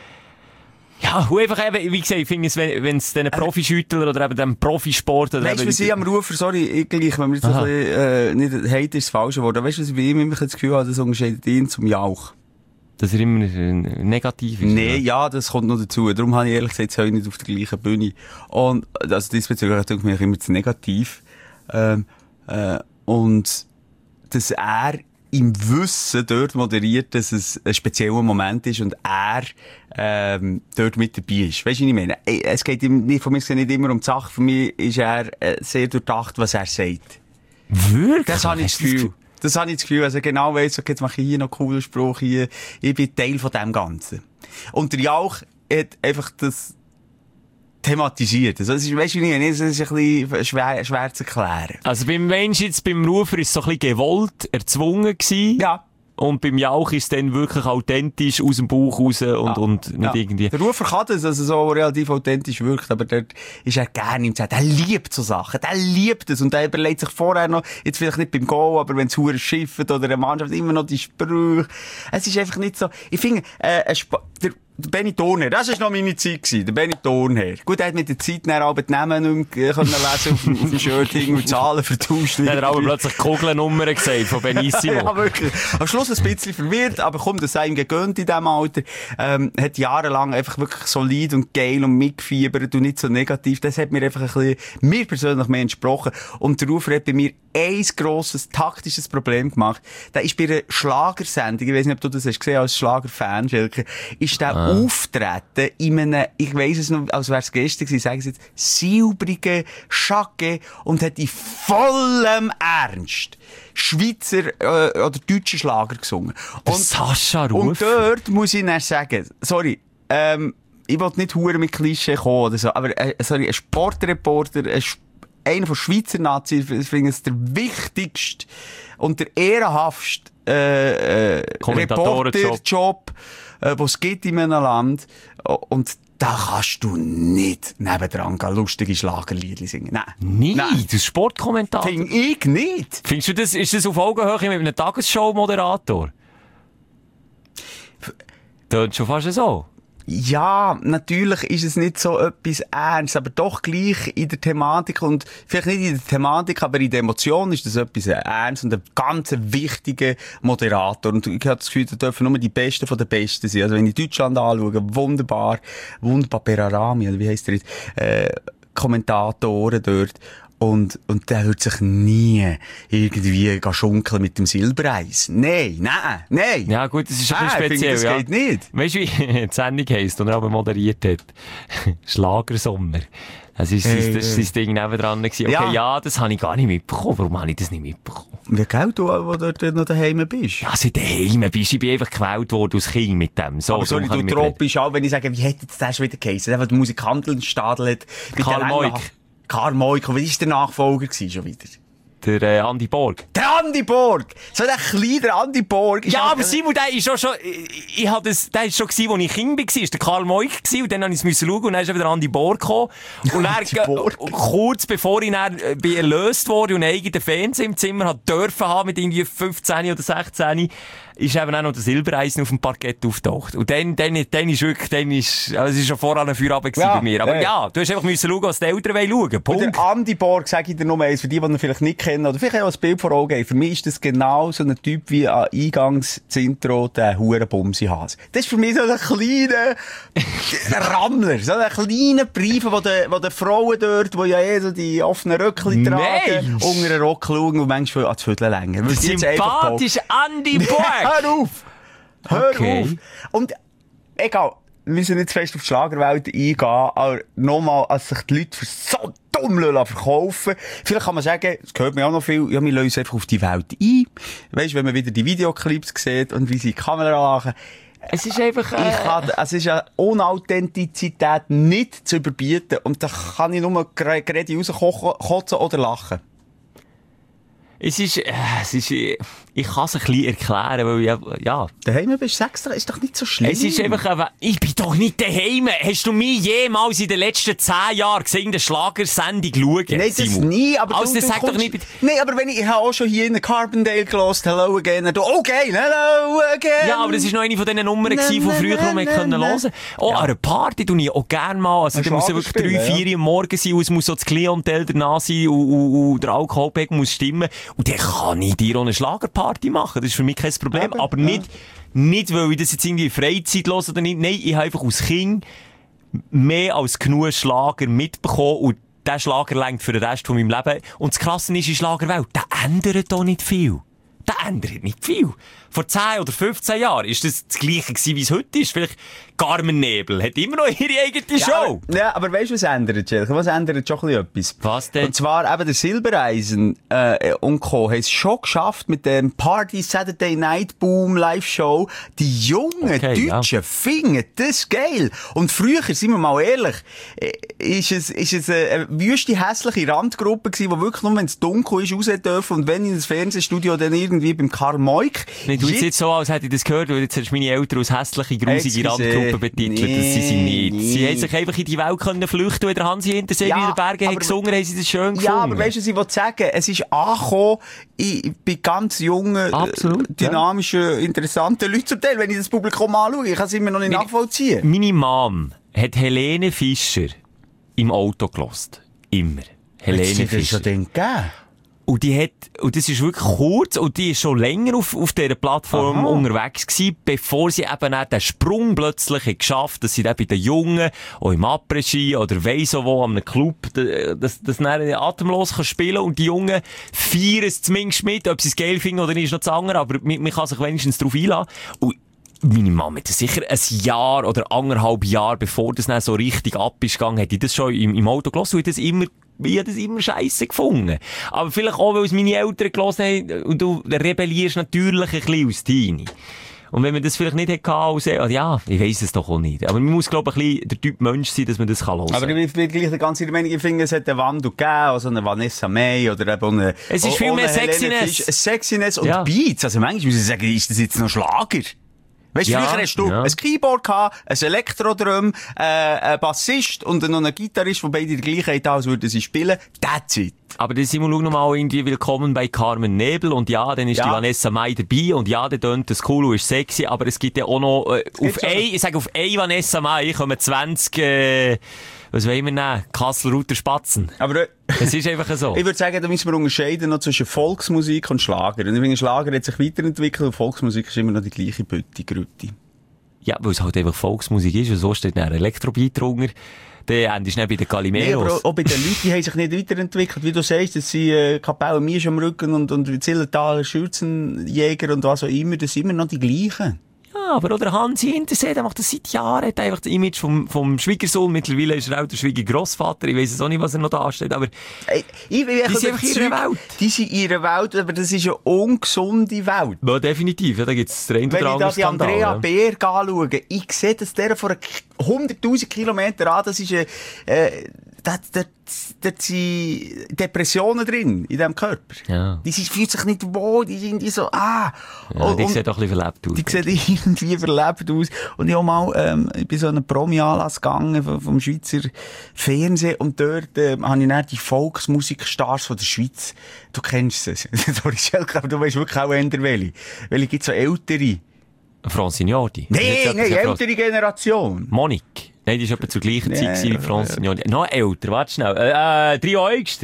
ja, und einfach eben, wie gesagt, ich finde es, wenn es diesen Profischüttler oder eben dem Profisport oder weißt du, was ich am Rufer, sorry, ich gleich, wenn wir jetzt ein bisschen, nicht, Hate ist das falsche Wort, aber weißt du, was ich bei ihm immer das Gefühl habe, das unterscheidet ihn zum Jauch? Dass er immer negativ ist? Nee, ja, das kommt noch dazu. Darum habe ich ehrlich gesagt, jetzt heute nicht auf der gleichen Bühne. Und, also diesbezüglich denke ich mir immer zu negativ. Und, dass er im Wissen dort moderiert, dass es ein spezieller Moment ist und er dort mit dabei ist. Weißt du, was ich meine? Es geht ihm nicht, von mir nicht immer um die Sache. Für mich ist er sehr durchdacht, was er sagt. Wirklich? Das habe ich das Gefühl. Das habe ich das Gefühl, also genau weiss, okay, jetzt mache ich hier noch einen coolen Spruch, hier, ich bin Teil von dem Ganzen. Und der Jauch hat einfach das thematisiert. Also, das ist, weißt du nicht, das ist ein bisschen schwer zu erklären. Also beim Mensch jetzt, beim Rufer ist es so ein bisschen gewollt, erzwungen gewesen. Ja. Und beim Jauch ist es dann wirklich authentisch aus dem Bauch raus und nicht irgendwie. Der Rufer kann das, also so relativ authentisch wirkt, aber dort ist er gerne im Zelt. Er liebt so Sachen. Der liebt es. Und er überlegt sich vorher noch, jetzt vielleicht nicht beim Goal, aber wenn es Huren schifft oder eine Mannschaft, immer noch die Sprüche. Es ist einfach nicht so, ich finde, der Benny Thurnherr, das war noch meine Zeit gewesen, der Benny Thurnherr. Gut, er hat mit der Zeit dann aber die Namen nicht mehr lesen auf dem Shirt und Zahlen vertauscht. Dann hat er aber plötzlich Kugelnummern gesagt von Benissimo. Ja, wirklich. Am Schluss ein bisschen verwirrt, aber komm, das sei ihm gegönnt in diesem Alter. Hat jahrelang einfach wirklich solid und geil und mitgefiebert und nicht so negativ. Das hat mir einfach ein bisschen, mir persönlich mehr entsprochen. Und der Rufer hat bei mir ein grosses taktisches Problem gemacht. Da ist bei einer Schlagersendung, ich weiss nicht, ob du das hast gesehen als Schlagerfan, Schelke, ist der auftreten in einem, ich weiss es noch, als wäre es gestern gewesen, sagen sie jetzt, silbrigen Schacke und hat in vollem Ernst Schweizer oder deutsche Schlager gesungen. Und Sascha Rufer. Und dort muss ich dann sagen, sorry, ich will nicht hure mit Klischee kommen oder so, aber sorry, ein Sportreporter, einer von Schweizer Nazis, ich finde es der wichtigste und der ehrenhafteste Reporterjob, den es gibt in einem Land. Und da kannst du nicht nebendran lustige Schlagerlieder singen. Nein. Nein, das ist Sportkommentator. Finde ich nicht. Findest du das, ist das auf Augenhöhe mit einem Tagesschau-Moderator? Das ist schon fast so. Ja, natürlich ist es nicht so etwas ernst, aber doch gleich in der Thematik und vielleicht nicht in der Thematik, aber in der Emotion ist das etwas ernst und ein ganz wichtiger Moderator. Und ich habe das Gefühl, da dürfen nur die Besten von den Besten sein. Also wenn ich Deutschland anschaue, wunderbar Berarami, oder wie heisst der jetzt, Kommentatoren dort. Und der hört sich nie irgendwie schunkeln mit dem Silbereis. Nein. Ja gut, das ist ein bisschen speziell, das geht nicht. Weißt du, wie die Sendung heisst, und er aber moderiert hat? Schlagersommer. Das ist sein Ding nebendran gewesen. Okay, ja, das habe ich gar nicht mitbekommen. Warum habe ich das nicht mitbekommen? Wie gell, du, wo du dort noch daheim bist? Ja, also daheim bist. Ich bin einfach gewählt worden als Kind mit dem. So, aber sorry, du tropisch auch, wenn ich sage, wie hätte jetzt das schon wieder geheißen? Der Musikantenstadel hat... Karl Moik. Karl Moik, und was war der Nachfolger schon wieder? Der Andi Borg. Der Andi Borg! So der kleine Andi Borg. Ja, aber Simon, der ist schon, der ist schon gewesen, als ich Kind war, ist der Karl Moik gewesen, und dann musste ich schauen, und dann ist wieder Andi Borg gekommen. Und dann, kurz bevor ich dann, bin erlöst wurde und einen eigenen Fernseher im Zimmer hat dürfen haben, mit irgendwie 15 oder 16, ist eben auch noch der Silbereisen auf dem Parkett auftaucht. Und dann ist wirklich, also es ist schon voran ein Feierabend bei mir. Aber ja, du hast einfach müssen schauen, was die Eltern schauen. Punkt. Und der Andi Borg, sage ich dir nur eins, für die ihn vielleicht nicht kennen, oder vielleicht auch ein Bild vor Augen haben. Für mich ist das genau so ein Typ wie an Eingangsintro, der Hurenbumsi-Hase. Das ist für mich so ein kleiner Rammler, so ein kleiner Brief, wo die Frauen dort, die ja so die offenen Röckchen tragen, unter den Rock schauen und manchmal an die Viertel länger. Sympathisch Andi Borg! Hör auf! Hör auf! Und, egal, wir müssen nicht zu fest auf die Schlagerwelt eingehen, aber nochmal, als sich die Leute für so dumm verkaufen. Vielleicht kann man sagen, das gehört mir auch noch viel, ja, wir lassen uns einfach auf die Welt ein. Weisst, wenn man wieder die Videoclips sieht und wie sie die Kamera lachen. Es ist einfach, es ist eine Unauthentizität nicht zu überbieten und da kann ich nur gerade rauskotzen oder lachen. Es ist, ich kann es ein bisschen erklären, weil ja. Daheim bist du 6, ist doch nicht so schlimm. Es ist einfach, ich bin doch nicht daheim. Hast du mich jemals in den letzten 10 Jahren gesehen, eine Schlagersendung schauen? Nein, das nie, aber also, das sagt doch nicht... Nein, aber wenn ich habe auch schon hier in Carbondale gelost, Hello Again, oh geil, Hello Again. Ja, aber das war noch eine von diesen Nummern von früher, die wir hören konnten. Oh, an einer Party tue ich auch gerne mal. Also, da muss ja wirklich 3, 4 Uhr morgens sein, und es muss so das Klientel danach sein, und der Alkoholpegel muss stimmen. Und dann kann ich dir auch eine Schlagerparty machen. Das ist für mich kein Problem. Aber nicht, weil ich das jetzt irgendwie Freizeit höre oder nicht. Nein, ich habe einfach als Kind mehr als genug Schlager mitbekommen und der Schlager reicht für den Rest von meinem Leben. Und das Krasse ist, in Schlagerwelt, der ändert doch nicht viel. Der ändert nicht viel. Vor 10 oder 15 Jahren ist das Gleiche gewesen, wie es heute ist. Vielleicht Carmen Nebel hat immer noch ihre eigene Show. Ja, aber weißt du, was ändert, Schelke? Was ändert schon ein bisschen etwas? Was denn? Und zwar eben der Silbereisen und Co. haben es schon geschafft mit dem Party Saturday Night Boom Live Show. Die jungen Deutschen finden das geil. Und früher, sind wir mal ehrlich, ist es eine wüste, hässliche Randgruppe gewesen, die wirklich nur, wenn es dunkel ist, raus dürfen und wenn in das Fernsehstudio dann irgendwie beim Karl Moik. Du tust jetzt so, als hätte ich das gehört, weil jetzt hast du meine Eltern als hässliche, grusige Randgruppe betitelt. Das sind sie nicht. Sie haben sich einfach in die Welt können flüchten, und der Hansi Hintersee in den Bergen hat gesungen, haben sie das schön gefunden. Ja, aber weißt du, was ich will sagen? Es ist angekommen bei ganz jungen, dynamischen, interessanten Leuten zum Teil, wenn ich das Publikum anschaue. Ich kann es immer noch nicht nachvollziehen. Meine Mom hat Helene Fischer im Auto gehört. Immer. Helene Fischer. Und und das ist wirklich kurz, und die ist schon länger auf dieser Plattform unterwegs gewesen, bevor sie eben auch den Sprung plötzlich hat geschafft, dass sie dann bei den Jungen, auch im Après-Ski oder weiss auch wo, an einem Club, das dann atemlos kann spielen, und die Jungen feiern es zumindest mit, ob sie es geil finden oder nicht, ist noch das andere, aber man kann sich wenigstens darauf einladen. Und meine Mama hat sicher ein Jahr oder 1,5 Jahre, bevor das dann so richtig ab ist gegangen, hat ich das schon im Auto gehört, und ich habe das immer scheisse gefunden. Aber vielleicht auch, weil es meine Eltern gehört haben, und du rebellierst natürlich ein bisschen als Teenie. Und wenn man das vielleicht nicht hätte, ja, ich weiss es doch auch nicht. Aber man muss, glaube ich, ein bisschen der Typ Mensch sein, dass man das hören kann. Aber ich bin gleich der ganze Meinung, ich finde, es hat einen Wandel gegeben, also eine Vanessa May oder eben eine... Es ist viel mehr Sexiness. Sexiness und Beats. Also manchmal muss ich sagen, ist das jetzt noch Schlager? Weißt du, früher hast du ein Keyboard gehabt, ein Elektrodrum, ein Bassist und noch einen Gitarrist, die beide die Gleichheit haben, als würden sie spielen. That's it. Aber dann sind wir noch mal irgendwie willkommen bei Carmen Nebel, und ja, dann ist die Vanessa Mai dabei, und ja, dann tönt das cool und ist sexy, aber es gibt ja auch noch, auf eine Vanessa Mai kommen 20, was wollen wir nehmen? Kassel-Rauter Spatzen. Aber es ist einfach so. Ich würde sagen, da müssen wir unterscheiden noch zwischen Volksmusik und Schlager. Und ich finde, Schlager hat sich weiterentwickelt, und Volksmusik ist immer noch die gleiche Grütti. Ja, weil es halt einfach Volksmusik ist, und so steht ein Elektrobeat drunter. Der endest nicht bei den Calimeros. Nee, aber auch bei den Leuten, die haben sich nicht weiterentwickelt. Wie du sagst, das sind Kapelle Miesch am Rücken und Zillertaler Schürzenjäger und was auch immer, das sind immer noch die gleichen. Ja, aber oder Hansi Hintersee, der macht das seit Jahren, hat einfach das Image vom Schwiegersohn, mittlerweile ist er auch der Schwiegergrossvater, ich weiss auch nicht, was er noch da steht, aber die sind einfach in ihrer Welt. Die sind in ihrer Welt, aber das ist eine ungesunde Welt. Ja, definitiv, ja, da gibt es den einen oder anderen Skandal. Wenn ich da die Andrea Berg anschaue, ich sehe, dass der vor 100'000 Kilometern an, das ist da sind Depressionen drin, in diesem Körper. Ja. Die fühlen sich nicht wohl, die sind so, Ja, die sehen doch ein bisschen verlebt aus. Die sehen irgendwie verlebt aus. Und ich habe mal, ich bin so einen Promi-Anlass gegangen vom Schweizer Fernsehen, und dort, habe ich dann die Volksmusikstars von der Schweiz. Du kennst sie. Sorry, Schelke, aber du weißt wirklich auch eher welche. Welche gibt es so ältere? Francignotti. Nein, ältere Generation. Monique. Nein, die ist etwa zur gleichen Zeit wie Francignotti. Noch älter, warte schnell. Dreieugster.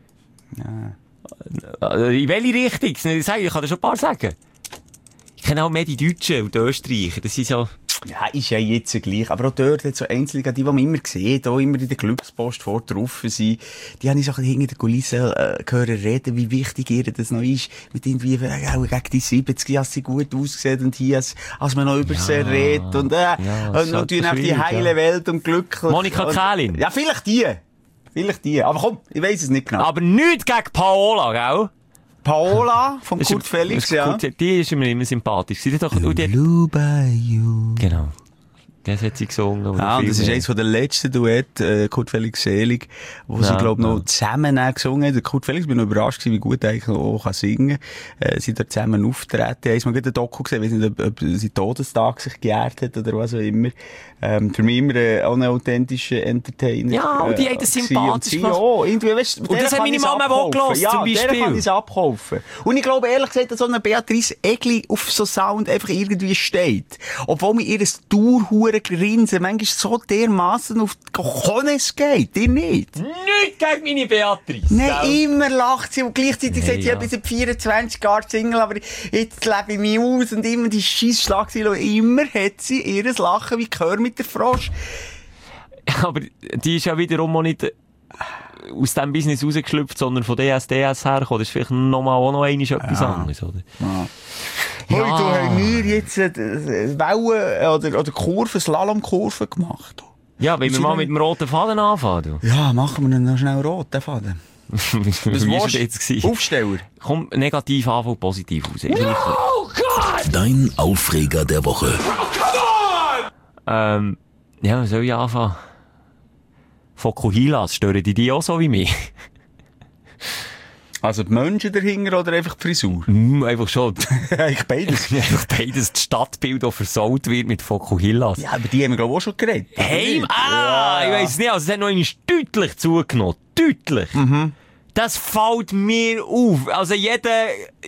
Ja. In welche Richtung? Ich kann dir schon ein paar sagen. Ich kenne auch mehr die Deutschen und die Österreicher. Das ist so... Ja, ist ja jetzt gleich. Aber auch dort hat so Einzelne, die man immer sieht, auch immer in der Glückspost vorgetroffen sind, die habe ich so hinter der Kulisse gehört reden, wie wichtig ihr das noch ist. Mit irgendwie, auch gegen die 70, als sie gut aussehen und hier, als man noch über sie redet und natürlich auch die heile Welt und glücklich. Monika Kählin. Ja, vielleicht die. Aber komm, ich weiss es nicht genau. Aber nichts gegen Paola, gell? Paola von Kurt Felix, ja. Die ist mir immer sympathisch. Blue by You. Genau. Das hat sie gesungen. Ja, und das ist eines der letzten Duett, Kurt Felix Selig, wo sie, glaube ich, noch zusammen gesungen haben. Kurt Felix, ich bin noch überrascht gewesen, wie gut er eigentlich auch singen kann. Sie dort zusammen auftreten. Ich habe mal ein Doku gesehen, ich weiß nicht, ob sie Todestag sich geehrt hat oder was auch immer. Für mich immer auch ein authentischer Entertainer. Ja, und die haben das sympathisch gemacht. Ja, irgendwie, weißt, und das hat meine Mama auch gehört, ja, zum Beispiel. Der kann ich es abkaufen. Und ich glaube, ehrlich gesagt, dass so eine Beatrice Egli auf so Sound einfach irgendwie steht. Obwohl mir ihr Dauerhure Grinsen manchmal so dermassen auf die Kones geht. Ihr nicht? Nicht gegen meine Beatrice. Nein, immer lacht sie und gleichzeitig sagt sie, ja, bis 24 Jahre Single, aber jetzt lebe ich mich aus und immer die scheiß Schlagzeilen. Immer hat sie ihr Lachen wie Gehör mit der Frosch. Aber die ist ja wiederum auch nicht aus diesem Business rausgeschlüpft, sondern von DSDS hergekommen. Das ist vielleicht auch noch einmal etwas anderes, oder? Ja. Heute haben wir jetzt Wellen oder Kurven, Slalomkurven gemacht. Ja, wenn wir mal mit dem roten Faden anfangen. Ja, machen wir noch schnell roten Faden. Was war das jetzt? Aufsteller. Komm, negativ anfangen, positiv raus. Oh Gott! Dein Aufreger der Woche. Oh, come on! Ja, soll ich anfangen? Fokuhilas, stören die auch so wie mich? Also die Menschen dahinter oder einfach die Frisur? Einfach schon. Eigentlich beides. Einfach beides, das Stadtbild, das versaut wird mit Fokuhillas. Ja, aber die haben wir, glaube ich, auch schon geredet. Hey, ich weiss nicht, also es hat noch einmal deutlich zugenommen. Deutlich. Das fällt mir auf. Also jeder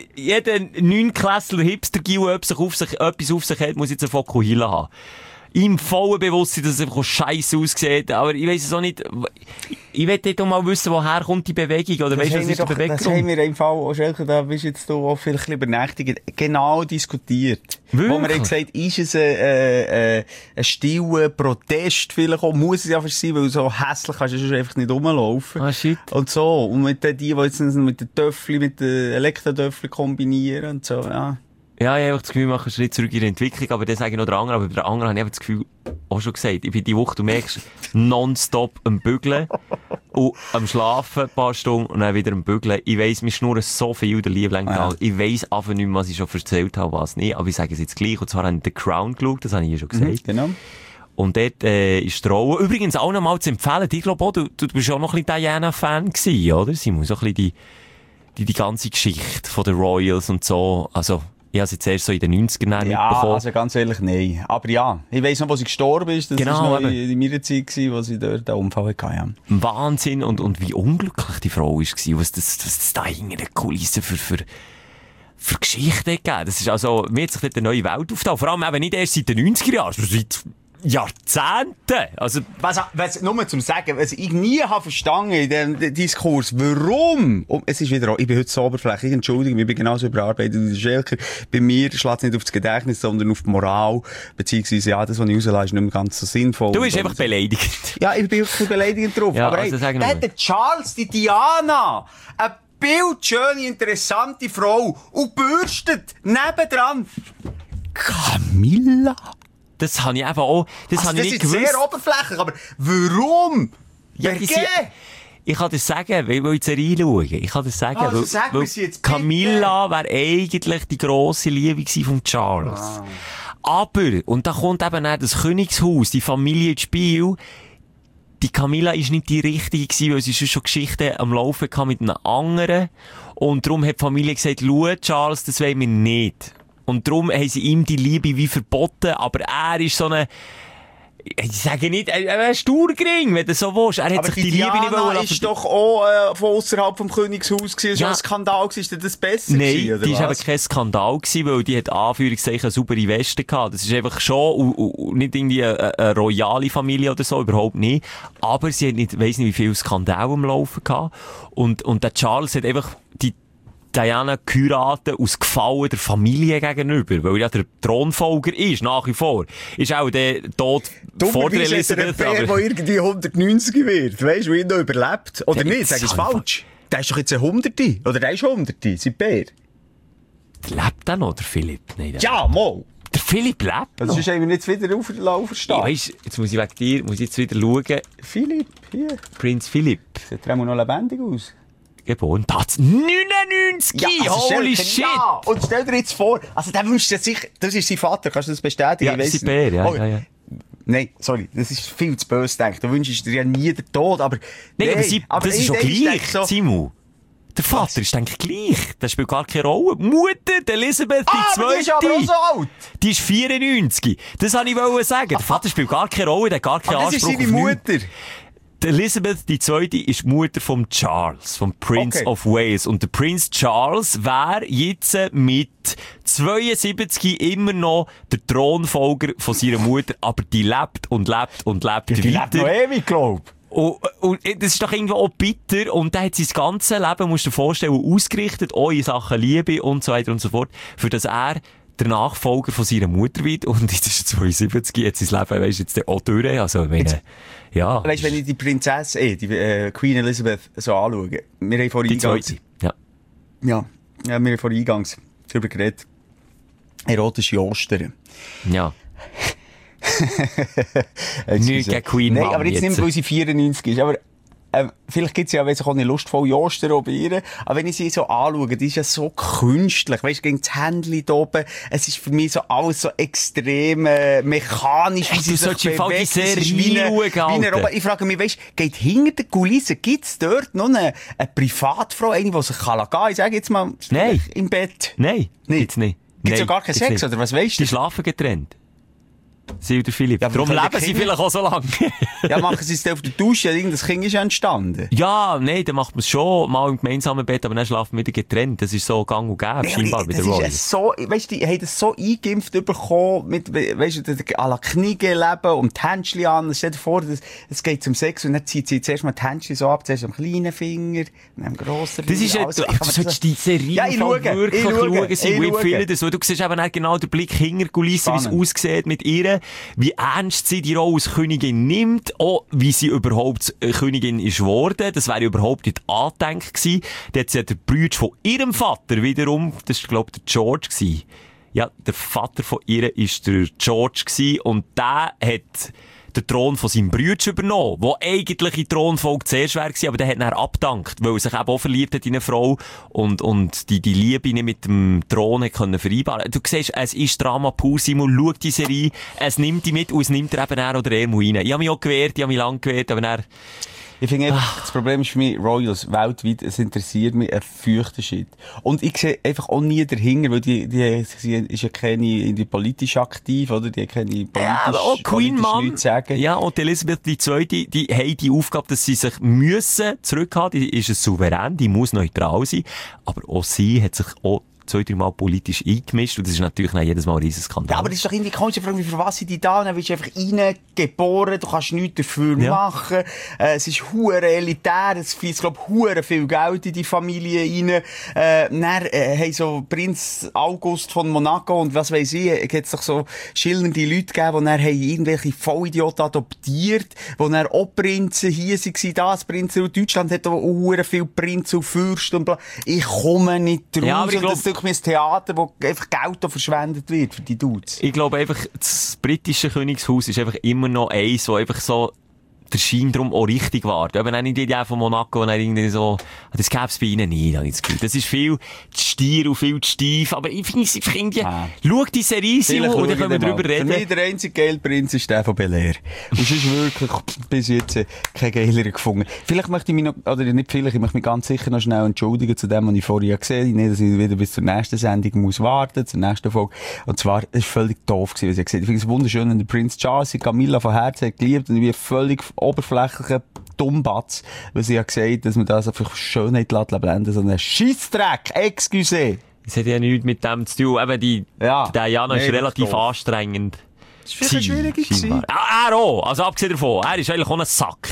9-Klässler Hipster-Gil, der etwas auf sich hat, muss jetzt eine Fokuhila haben. Im vollen Bewusstsein, dass es einfach scheiße aussieht. Aber ich weiss es auch nicht. Ich will nicht mal wissen, woher kommt die Bewegung. Oder weißt du, was ist der Bewegung? Das haben wir im Fall, auch Schelke, da bist jetzt du auch vielleicht übernächtigt, genau diskutiert. Wirklich? Wo man hat gesagt, ist es ein stiller Protest vielleicht auch, muss es ja fast sein, weil so hässlich kannst du schon einfach nicht rumlaufen. Ah, shit. Und so. Und mit die jetzt mit den Töffli, mit den Elektrotöffli kombinieren und so, ja. Ja, ich habe das Gefühl, wir machen einen Schritt zurück in die Entwicklung, aber das sage ich noch der andere. Aber bei der anderen habe ich das Gefühl, auch schon gesagt, ich bin die Woche, du merkst, nonstop am Bügeln und am Schlafen ein paar Stunden und dann wieder am Bügeln. Ich weiss, wir schnurren so viel, der Liebling. Ich weiss einfach nicht mehr, was ich schon erzählt habe, was nicht, aber ich sage es jetzt gleich. Und zwar habe ich The Crown geschaut, das habe ich ja schon gesagt. Genau. Und dort ist die Rolle, übrigens auch noch mal zu empfehlen, ich glaube auch, du bist auch noch ein bisschen Diana-Fan gewesen, oder? Simon, so ein bisschen die ganze Geschichte von den Royals und so, also... Ich habe es jetzt erst so in den 90ern mitbekommen. Also ganz ehrlich, nein. Aber ja, ich weiss noch, wo sie gestorben ist. Das genau, war noch in meiner Zeit, wo sie dort den Unfall hatte. Ja. Wahnsinn und wie unglücklich die Frau war. Was das da hinter der Kulisse für Geschichte gegeben. Das ist also, mir hat sich dort eine neue Welt aufgetan. Vor allem eben nicht erst seit den 90er Jahren, sondern seit Jahrzehnten. Also, was nur zum Sagen, was ich nie habe verstanden in diesem Diskurs, warum? Es ist wieder, ich bin heute so oberflächlich, entschuldige mich, ich bin genauso überarbeitet wie der Schelker. Bei mir schlägt es nicht auf das Gedächtnis, sondern auf die Moral, beziehungsweise, ja, das, was ich rauslasse, ist nicht mehr ganz so sinnvoll. Du bist einfach beleidigend. Ja, ich bin wirklich beleidigend drauf. Ja, aber also hey, da hat der Charles, die Diana, eine bildschöne, interessante Frau und bürstet nebendran Camilla. Das habe ich einfach auch, das habe ich nicht gewusst. Das ist sehr oberflächlich, aber warum? Ja, ich kann das sagen, weil ich jetzt reinschaue. Ich kann das sagen, also weil Camilla wäre eigentlich die grosse Liebe von Charles. Aber, und da kommt eben auch das Königshaus, die Familie ins Spiel. Die Camilla ist nicht die richtige gewesen, weil sie schon Geschichten am Laufen hatte mit einem anderen. Und darum hat die Familie gesagt, schau, Charles, das wollen wir nicht. Und darum haben sie ihm die Liebe wie verboten, aber er ist so eine, ich sage nicht, ein Sturgring, wenn du so willst. Er hat aber sich die Liebe nicht wollen. Aber die ist doch auch von außerhalb vom Königshaus gewesen. Ja. Ein Skandal gewesen. Ist das besser gewesen, oder die was? Ist eben kein Skandal gewesen, weil die hat Anführungszeichen eine saubere Weste gehabt. Das ist einfach schon, und nicht irgendwie eine royale Familie oder so, überhaupt nicht. Aber sie hat nicht, weiss nicht, wie viel Skandal am Laufen gehabt. Und der Charles hat einfach die Diana geheiratet aus Gefallen der Familie gegenüber, weil ja der Thronfolger ist, nach wie vor. Ist auch der Tod vor der Elisabeth. Der irgendwie 190 wird, weisst du, wie er noch überlebt. Oder nicht, sag ich es falsch. Der ist doch jetzt ein 100. Oder der ist 100, sein Bär. Lebt der noch, der Philipp? Nein, ja, mal. Der Philipp lebt noch? Also ist eben jetzt wieder auferstehen. Ja, weißt, jetzt muss ich wegen dir, muss ich jetzt wieder schauen. Philipp, hier. Prinz Philipp. Sieht er noch lebendig aus? Geboren. Das 99! Ja, also holy shit! Ja. Und stell dir jetzt vor, also der wünscht sich, das ist sein Vater, kannst du das bestätigen? Ja, sein Bär, ja, oh, ja. Nein, sorry, das ist viel zu böse gedacht. Du wünschst dir ja nie den Tod, aber... Nein, aber das ist schon gleich, so, Simon. Der Vater ist eigentlich gleich. Das spielt gar keine Rolle. Mutter, die Elisabeth, die Zweite. Die ist aber auch so alt. Die ist 94. Das wollte ich sagen. Der Vater spielt gar keine Rolle, der hat gar keinen Anspruch auf das ist seine Mutter. Die Elizabeth II. Ist die Mutter von Charles, vom Prince of Wales. Und der Prinz Charles wäre jetzt mit 72 immer noch der Thronfolger von seiner Mutter, aber die lebt und lebt und lebt ja, die weiter. Lebt noch ewig, glaub. Und das ist doch irgendwo auch bitter. Und der hat sein ganzes Leben, musst du dir vorstellen, ausgerichtet, auch in Sachen Liebe und so weiter und so fort, für das er der Nachfolger von seiner Mutter wird. Und jetzt ist er 72, jetzt sein Leben, weisst du, jetzt auch durch. Also, meine, ja. Weißt du, wenn ich die Prinzessin, die Queen Elizabeth so anschaue, wir haben vor eingangs... Ja, wir haben vor eingangs darüber geredet. Erotische Ostern. Ja. Nicht gegen Queen Mom. Nein, aber jetzt nicht, weil sie 94 ist, aber vielleicht gibt's ja, weiss ich auch nicht, lustvolle Ostern bei ihr, aber wenn ich sie so anschaue, die ist ja so künstlich, weisst, gegen das Händchen da oben, es ist für mich so alles so extrem mechanisch, wie sie sich bewegt. Die Serie schauen, ich frage mich, weisst, geht hinter den Kulissen, gibt's dort noch eine Privatfrau, eine, die sich gehen kann? Ich sage jetzt mal, Nein. Im Bett. Nein, gibt's nicht. Gibt's ja gar keinen Sex, nicht. oder was weisst du? Die schlafen getrennt. Sie und der Philipp. Ja, darum leben sie vielleicht auch so lange. Ja, machen sie es auf der Dusche, das Kind ist ja entstanden. Ja, nein, dann macht man es schon mal im gemeinsamen Bett, aber dann schlafen wir wieder getrennt. Das ist so gang und gäbe, scheinbar, bei der Royal. So, weisst du, die haben das so eingeimpft bekommen, mit, weisst du, à la Knie leben und die Händchen an. Stell dir vor, es geht zum Sex und dann zieht sie zuerst mal die Händchen so ab, zuerst am kleinen Finger, dann am grossen Finger. Das ist also, du solltest die Serie wirklich schauen. Ich empfehle das, weil du siehst eben genau den Blick hinter Kulissen, wie es aussieht mit ihr, wie ernst sie die Rolle als Königin nimmt, auch wie sie überhaupt Königin ist geworden. Das wäre überhaupt nicht angedenkt gewesen. Da hat sie den Bruder von ihrem Vater wiederum, das war, glaube ich, der George gewesen. Ja, der Vater von ihr war der George gewesen und der hat den Thron von seinem Bruder übernommen, der eigentlich in die Thronfolge zuerst wäre gewesen, aber der hat dann abgedankt, weil er sich eben auch verliebt hat in eine Frau und die Liebe nicht mit dem Thron hat können vereinbaren. Du siehst, es ist Drama pur, Simon, schau die Serie, es nimmt dich mit und es nimmt dir eben er oder er rein. Ich habe mich auch gewehrt, ich habe mich lange gewehrt, aber dann... Ich finde einfach, das Problem ist für mich, Royals weltweit, es interessiert mich ein feuchter Shit. Und ich sehe einfach auch nie dahinter, weil die ist ja keine politisch aktiv, oder? Die hat keine Queen Mom, nichts sagen. Ja, und Elisabeth II, die haben die Aufgabe, dass sie sich müssen zurückhalten. Die ist ein Souverän, die muss neutral sein. Aber auch sie hat sich auch 2-3 Mal politisch eingemischt und das ist natürlich jedes Mal ein riesen Skandal. Ja, aber das ist doch irgendwie komisch, für was sind die da? Dann wirst du einfach reingeboren, du kannst nichts dafür machen. Es ist hure elitär, es fließt, glaube ich, hure viel Geld in die Familie rein. Dann haben so Prinz August von Monaco und was weiss ich, hat es doch so schillernde Leute gegeben, die dann irgendwelche Vollidioten adoptiert, die dann auch Prinzen hier waren, das Prinzen und Deutschland hat auch hure viel Prinzen und Fürsten und bla. Ich komme nicht draus. Ja, ein Theater, wo einfach Geld verschwendet wird für die Dudes. Ich glaube einfach, das britische Königshaus ist einfach immer noch eins, wo einfach so der Schein drum auch richtig war. Eben auch nicht die Idee von Monaco, und irgendwie so, das gäbe es bei ihnen nicht, habe ich das Gefühl. Das ist viel zu stier und viel zu steif, aber ich finde es einfach irgendwie, schau die Serie und dann können wir drüber reden. Für mich der einzige geile Prinz ist der von Bel-Air. Und es ist wirklich bis jetzt kein geileren gefunden. Vielleicht möchte ich mich noch, oder nicht vielleicht, ich möchte mich ganz sicher noch schnell entschuldigen zu dem, was ich vorher gesehen habe. Nicht, dass ich wieder bis zur nächsten Sendung muss warten, zur nächsten Folge. Und zwar, es war völlig doof gewesen, was ich gesehen habe. Ich finde es wunderschön, wenn der Prinz Charles Camilla von Herzen hat geliebt und ich bin völlig oberflächlicher Dummbatz, weil sie ja gesagt, dass man das einfach Schönheit blenden, so einen Scheissdreck, excusez. Das hat ja nichts mit dem zu tun, eben der Jana ist relativ anstrengend. Das war vielleicht schwierig gewesen. Er auch, also abgesehen davon, er ist eigentlich auch ein Sack.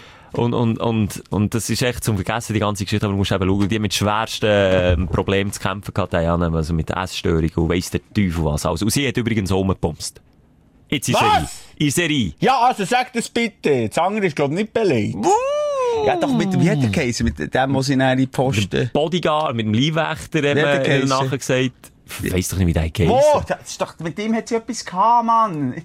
Und das ist echt zum Vergessen, die ganze Geschichte, aber du musst eben schauen, die mit schwersten Problemen zu kämpfen gehabt, Diana, also mit Essstörungen und weiss der Teufel was. Also, und sie hat übrigens auch umgepumst. Jetzt in Serie. Ja, also sag das bitte. Das andere ist, glaube ich, nicht belegt. Ja, doch, wie hat der geheißen? Mit dem, was sie in die Posten... Bodyguard, mit dem Leibwächter, haben wir nachher gesagt. Ich weiss doch nicht, wie der geheißen. Das ist doch, mit dem hat sie etwas gehabt, Mann.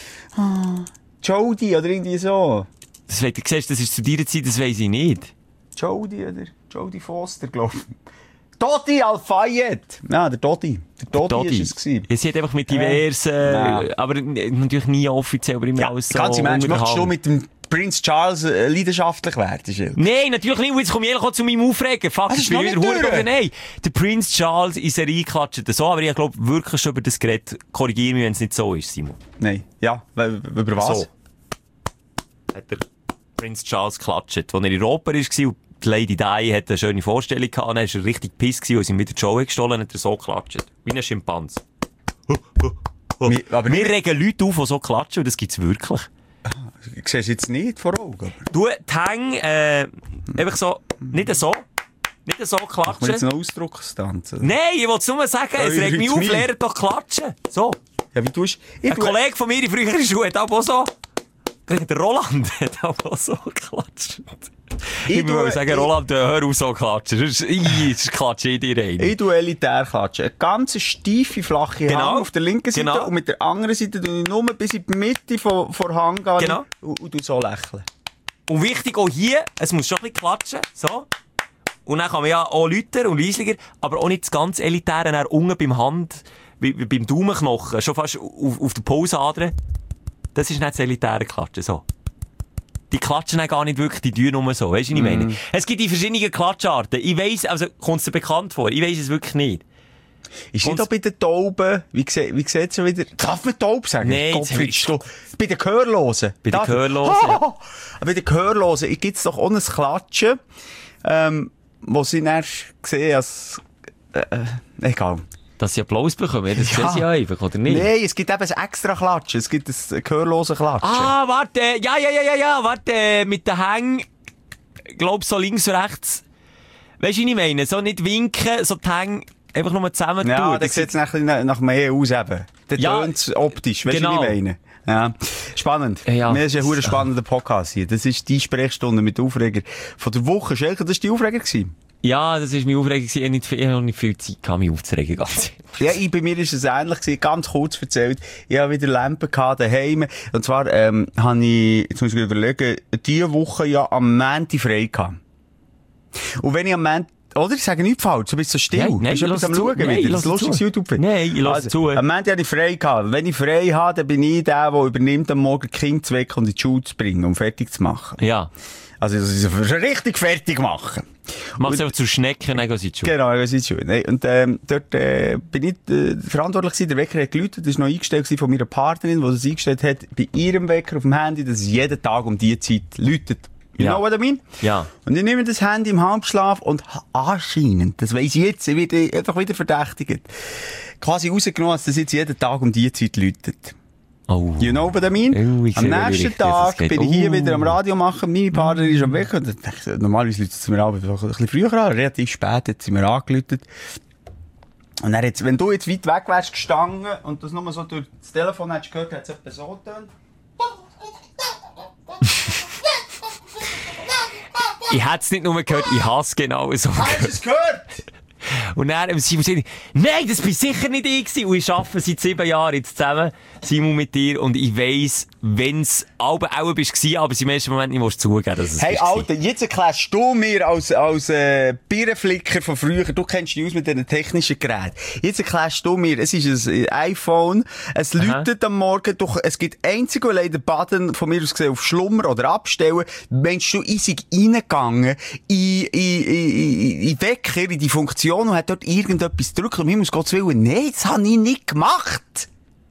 Jodie, oder irgendwie so. Das ist zu deiner Zeit, das weiss ich nicht. Jodie, oder? Jodie Foster, glaube ich. Dodi Al-Fayed. Ja, der Dodi. Der Dodi ist es gewesen. Sie hat einfach mit diversen, aber natürlich nie offiziell, aber immer alles so. Ganz im Ernst, möchtest du mit dem Prinz Charles leidenschaftlich werden? Nein, natürlich nicht. Jetzt komme ich ehrlich zu meinem Aufregen. Fuck, ich bin wieder Hurenbogen. Nein, der Prinz Charles in Serie klatscht so, aber ich glaube wirklich schon über das Gerät. Korrigiere mich, wenn es nicht so ist, Simon. Nein, ja, über was? So. Hat der Prinz Charles klatscht, als er in Europa war und die Lady Di hat eine schöne Vorstellung gehabt, dann war er richtig piss gewesen, als ihm wieder die Show gestohlen hat, er so geklatscht. Wie ein Schimpans. Aber wir regen Leute auf, die so klatschen, und das gibt's wirklich. Ich sehe es jetzt nicht vor Augen. Du, die Hänge, einfach so, nicht so klatschen. Machen wir jetzt einen Ausdruckstanz? Nein, ich wollte es nur sagen, es regt mich auf, lernt doch klatschen. So. Ja, wie tust du? Ein Kollege von mir in früheren Schuhen hat auch so, der Roland hat auch so geklatscht. Ich würde sagen, Roland, hör auf so klatschen. Sonst klatsche ich dir rein. Ich tue elitär klatschen. Eine ganz steife, flache Hang auf der linken Seite und mit der anderen Seite tue ich nur bis in die Mitte von Hang gehen und du so lächeln. Und wichtig auch hier, es muss schon ein bisschen klatschen, so. Und dann kann man ja auch lauter und leislicher, aber auch nicht das ganz Elitäre, dann unten beim Daumenknochen, schon fast auf der Pulsader. Das ist nicht das elitäre Klatschen, so. Die klatschen dann gar nicht wirklich, die tun nur so, weisst du, was ich meine? Es gibt die verschiedenen Klatscharten. Ich weiss, also, kommt es dir bekannt vor? Ich weiss es wirklich nicht. Ist nicht auch bei den Tauben, wie sieht es schon wieder? Darf man Taub sagen? Nein, bei den Gehörlosen. Bei den Gehörlosen. Ja. Bei den Gehörlosen gibt es doch auch ein Klatschen, wo sie dann sehen als, egal. Dass sie Applaus bekommen, das sehen sie ja einfach, oder nicht? Nein, es gibt eben ein extra Klatschen, es gibt ein gehörlose Klatschen. Ah, warte, ja, warte, mit den Hängen, glaub so links und rechts. Weisst du, was ich meine? So nicht winken, so die Hänge einfach nur zusammen ja, tun. Ja, das sieht nach mehr aus eben. Der tönt es optisch, weisst du, genau. was ich meine? Ja. Spannend. Ja. Mir ist ein verdammt spannender Podcast hier. Das ist die Sprechstunde mit Aufreger von der Woche. Schelke, das war die Aufreger gewesen? Ja, das war meine Aufregung. Ich habe noch nicht viel Zeit gehabt, mich aufzuregen. Ja, bei mir war es ähnlich gewesen. Ganz kurz erzählt. Ich habe wieder Lampen gehabt daheim. Und zwar, habe ich, jetzt muss ich überlegen, diese Woche ja am Montag frei gehabt. Und wenn ich am Montag, oder? Ich sage nichts falsch, du bist so still. Nein, bist du etwas am Schauen wieder? Das lustiges YouTube-Video. Nein, ich lasse zu. Am Montag habe ich frei gehabt. Wenn ich frei habe, dann bin ich der übernimmt, am Morgen die Kinder zu wecken und in die Schule zu bringen, um fertig zu machen. Ja. Also, richtig fertig machen. Machst du einfach zu Schnecken, dann gehst du in die Schule. Genau, dann gehst du in die Schule. Und, dort, bin ich, verantwortlich gewesen. Der Wecker hat geläutet. Das war noch eingestellt von meiner Partnerin, die das eingestellt hat, bei ihrem Wecker auf dem Handy, dass es jeden Tag um diese Zeit läutet. You know what I mean? Ja. Und ich nehme das Handy im Halbschlaf und anscheinend, das weiss ich jetzt, ich werde einfach wieder verdächtigt, quasi rausgenommen, dass das jetzt jeden Tag um diese Zeit läutet. Oh. You know what I mean? Am nächsten Tag bin ich hier wieder am Radio machen, meine Partnerin ist am Weg und dann dachte ich, normalerweise läutet es mir auch ein bisschen früher an, relativ spät hat sie mir angeläutet. Und dann jetzt, wenn du jetzt weit weg wärst gestanden und das nur so durch das Telefon hättest gehört, hat es etwa so getan. Ich hätte es nicht nur gehört, ich hasse es genau so. Hast du es gehört? Und dann Simon sagt, nein, das bin sicher nicht ich gewesen. Und ich arbeite seit 7 Jahren jetzt zusammen, Simon, mit dir. Und ich weiss, wenn's auch bist, aber im ersten Moment nicht zugeben, dass es hey, bist. Alter, jetzt erklärst du mir als Birrenflicker von früher, du kennst dich aus mit diesen technischen Geräten. Jetzt erklärst du mir, es ist ein iPhone, es läutet am Morgen, es gibt einzig und allein den Button von mir aus gesehen auf Schlummer oder Abstellen. Meinst du, ich sei reingegangen in Wecker, in die Funktion und hat dort irgendetwas gedrückt und mir muss Gottes Willen, nein, das habe ich nicht gemacht.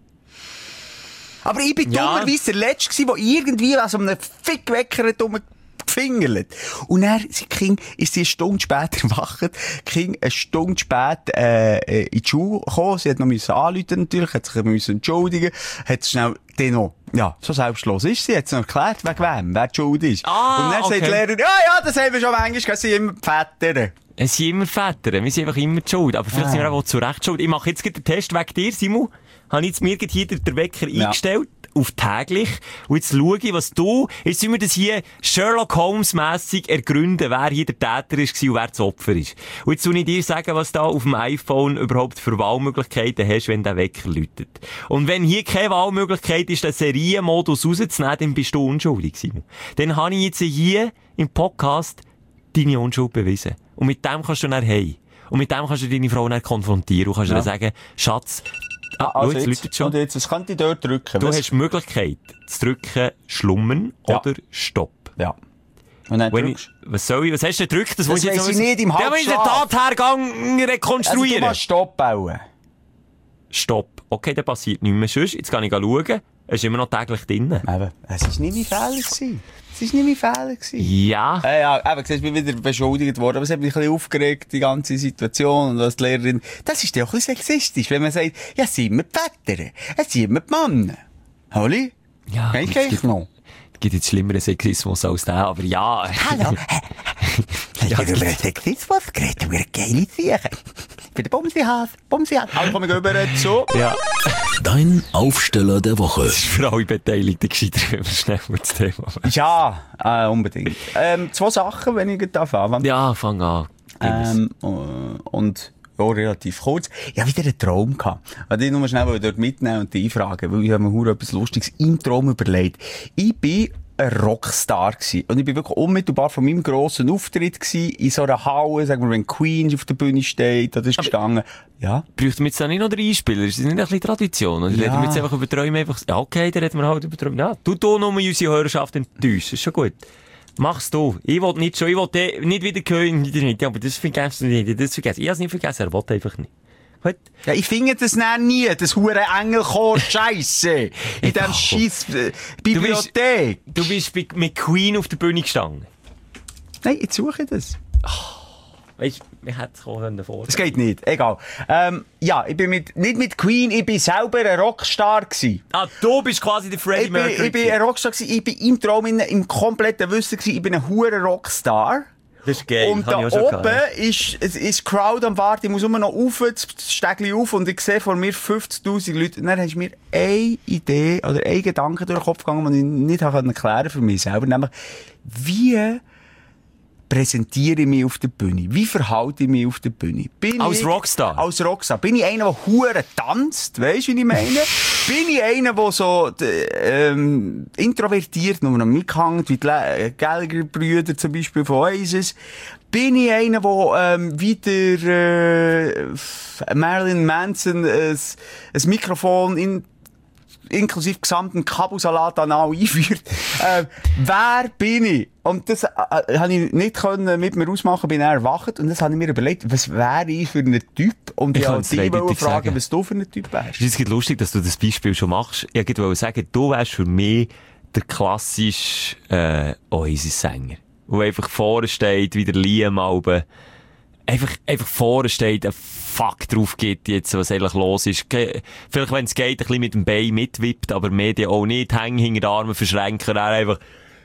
Aber ich bin dummerweise der Letzte gewesen, der irgendwie an so einem Fickwecker gefingert. Und dann, ist sie eine Stunde später erwacht, King eine Stunde später, in die Schule gekommen, sie hat noch anrufen natürlich, hat sich entschuldigen, hat schnell, so selbstlos ist sie, hat es noch erklärt, wegen wem, wer die Schuld ist. Und dann sagt die Lehrerin, ja, das haben wir schon manchmal, das sind immer die Väter. Es sind immer Väter, wir sind einfach immer die Schuld. Aber vielleicht sind wir auch zu Recht schuld. Ich mache jetzt den Test wegen dir, Simon. Habe ich jetzt mir hier den Wecker eingestellt, auf täglich. Und jetzt schaue ich, was jetzt sind wir das hier Sherlock Holmes-mässig ergründen, wer hier der Täter ist und wer das Opfer ist. Und jetzt soll ich dir sagen, was da auf dem iPhone überhaupt für Wahlmöglichkeiten hast, wenn der Wecker läutet. Und wenn hier keine Wahlmöglichkeit ist, den Serienmodus rauszunehmen, dann bist du unschuldig, Simon. Dann habe ich jetzt hier im Podcast deine Unschuld bewiesen. Und mit dem kannst du dann heim. Und mit dem kannst du deine Frau dann konfrontieren. Und kannst ihr dann sagen, Schatz, Also jetzt läutet schon. Und jetzt, was könnte ich dort drücken? Du hast die Möglichkeit zu drücken, Schlummern oder Stopp. Ja. Und dann drückst was hast du gedrückt? Das weiss ich nicht im Halbschlaf. Ja, den Tathergang rekonstruieren. Also du musst Stopp bauen. Stopp. Okay, dann passiert nichts mehr. Sonst, jetzt kann ich schauen. Es ist immer noch täglich drin. Eben, es war nicht mein Fehler gewesen. Es war nicht mein Fehler gewesen. Ja. Ja, eben, siehst, ich bin wieder beschuldigt worden, aber es hat mich ein bisschen aufgeregt, die ganze Situation, und als die Lehrerin, das ist ja auch ein bisschen sexistisch, wenn man sagt, ja, sind wir die Väter, es sind wir die Männer. Holly? Ja. Ich noch. Es gibt jetzt schlimmeren Sexismus als der, aber ja. Hallo. Ja, über den Sexismus geredet, über eine geile Sache. Für den Bumsi-Hase. Also komm ich rüber zu. Ja. Dein Aufsteller der Woche. Das ist für alle Beteiligten gescheiter, wenn wir schnell das Thema machen. Ja, unbedingt. 2 Sachen, wenn ich anfange. Ja, fang an. Und ja, relativ kurz. Ich hatte wieder einen Traum gehabt. Ich nur schnell dort mitnehmen und die einfragen, weil ich habe mir etwas Lustiges im Traum überlegt. Ich bin ein Rockstar gewesen. Und ich bin wirklich unmittelbar von meinem grossen Auftritt gewesen, in so einer Halle, sagen wir, wenn Queen auf der Bühne steht, oder ist gestanden. Ja. Braucht man jetzt dann nicht noch den Einspieler? Ist das nicht ein bisschen Tradition? Oder reden wir jetzt einfach über Träume einfach, ja, okay, dann reden wir halt über Träume. Ja, du nur unsere Hörerschaft enttäuschen, ist schon gut. Mach's du. Ich will nicht schon, ich will nicht wieder hören, ja, aber das vergesst du nicht, das vergessen. Ich hab's nicht vergessen, er will einfach nicht. Gut. Ja, ich finde das nie, das hure Engelchor Scheisse in dem scheiß Bibliothek. Du bist mit Queen auf der Bühne gestanden. Nein, jetzt suche ich das. Weißt du, wir hätten es vorstellen. Das geht nicht, egal. Ja, ich bin nicht mit Queen, ich bin selber ein Rockstar gewesen. Ah, du bist quasi der Freddie Mercury. Ich bin ein Rockstar gewesen, ich bin im Traum, im kompletten Wissen gewesen, ich bin ein hure Rockstar. Das ist geil. Und da oben ist die Crowd am Warten. Ich muss immer noch rauf, das Stegli auf, und ich sehe vor mir 50.000 Leute. Und dann hast du mir eine Idee oder ein Gedanke durch den Kopf gegangen, den ich nicht erklären konnte für mich selber. Nämlich, wie präsentiere ich mich auf der Bühne? Wie verhalte ich mich auf der Bühne? Als Rockstar? Als Rockstar. Bin ich einer, der hure tanzt? Weisst du, wie ich meine? Bin ich einer, der so introvertiert nur noch mithängt, wie die Gallagher-Brüder zum Beispiel von Oasis? Bin ich einer, der wie der Marilyn Manson ein Mikrofon inklusive gesamten Kabelsalat anal einführt? Wer bin ich? Und das habe ich nicht können mit mir ausmachen, bin er erwacht, und das habe ich mir überlegt, was wäre ich für einen Typ? Und ich wollte dich fragen, was du für einen Typ wärst. Es ist lustig, dass du das Beispiel schon machst. Ich wollte sagen, du wärst für mich der klassische Oasis-Sänger, der einfach vorne steht, wie der Liam Alben, einfach vorne steht, ein Fuck drauf gibt jetzt, was eigentlich los ist. Vielleicht, wenn es geht, ein bisschen mit dem Bein mitwippt, aber Medien auch nicht, hängen hinter den Armen, verschränken, dann einfach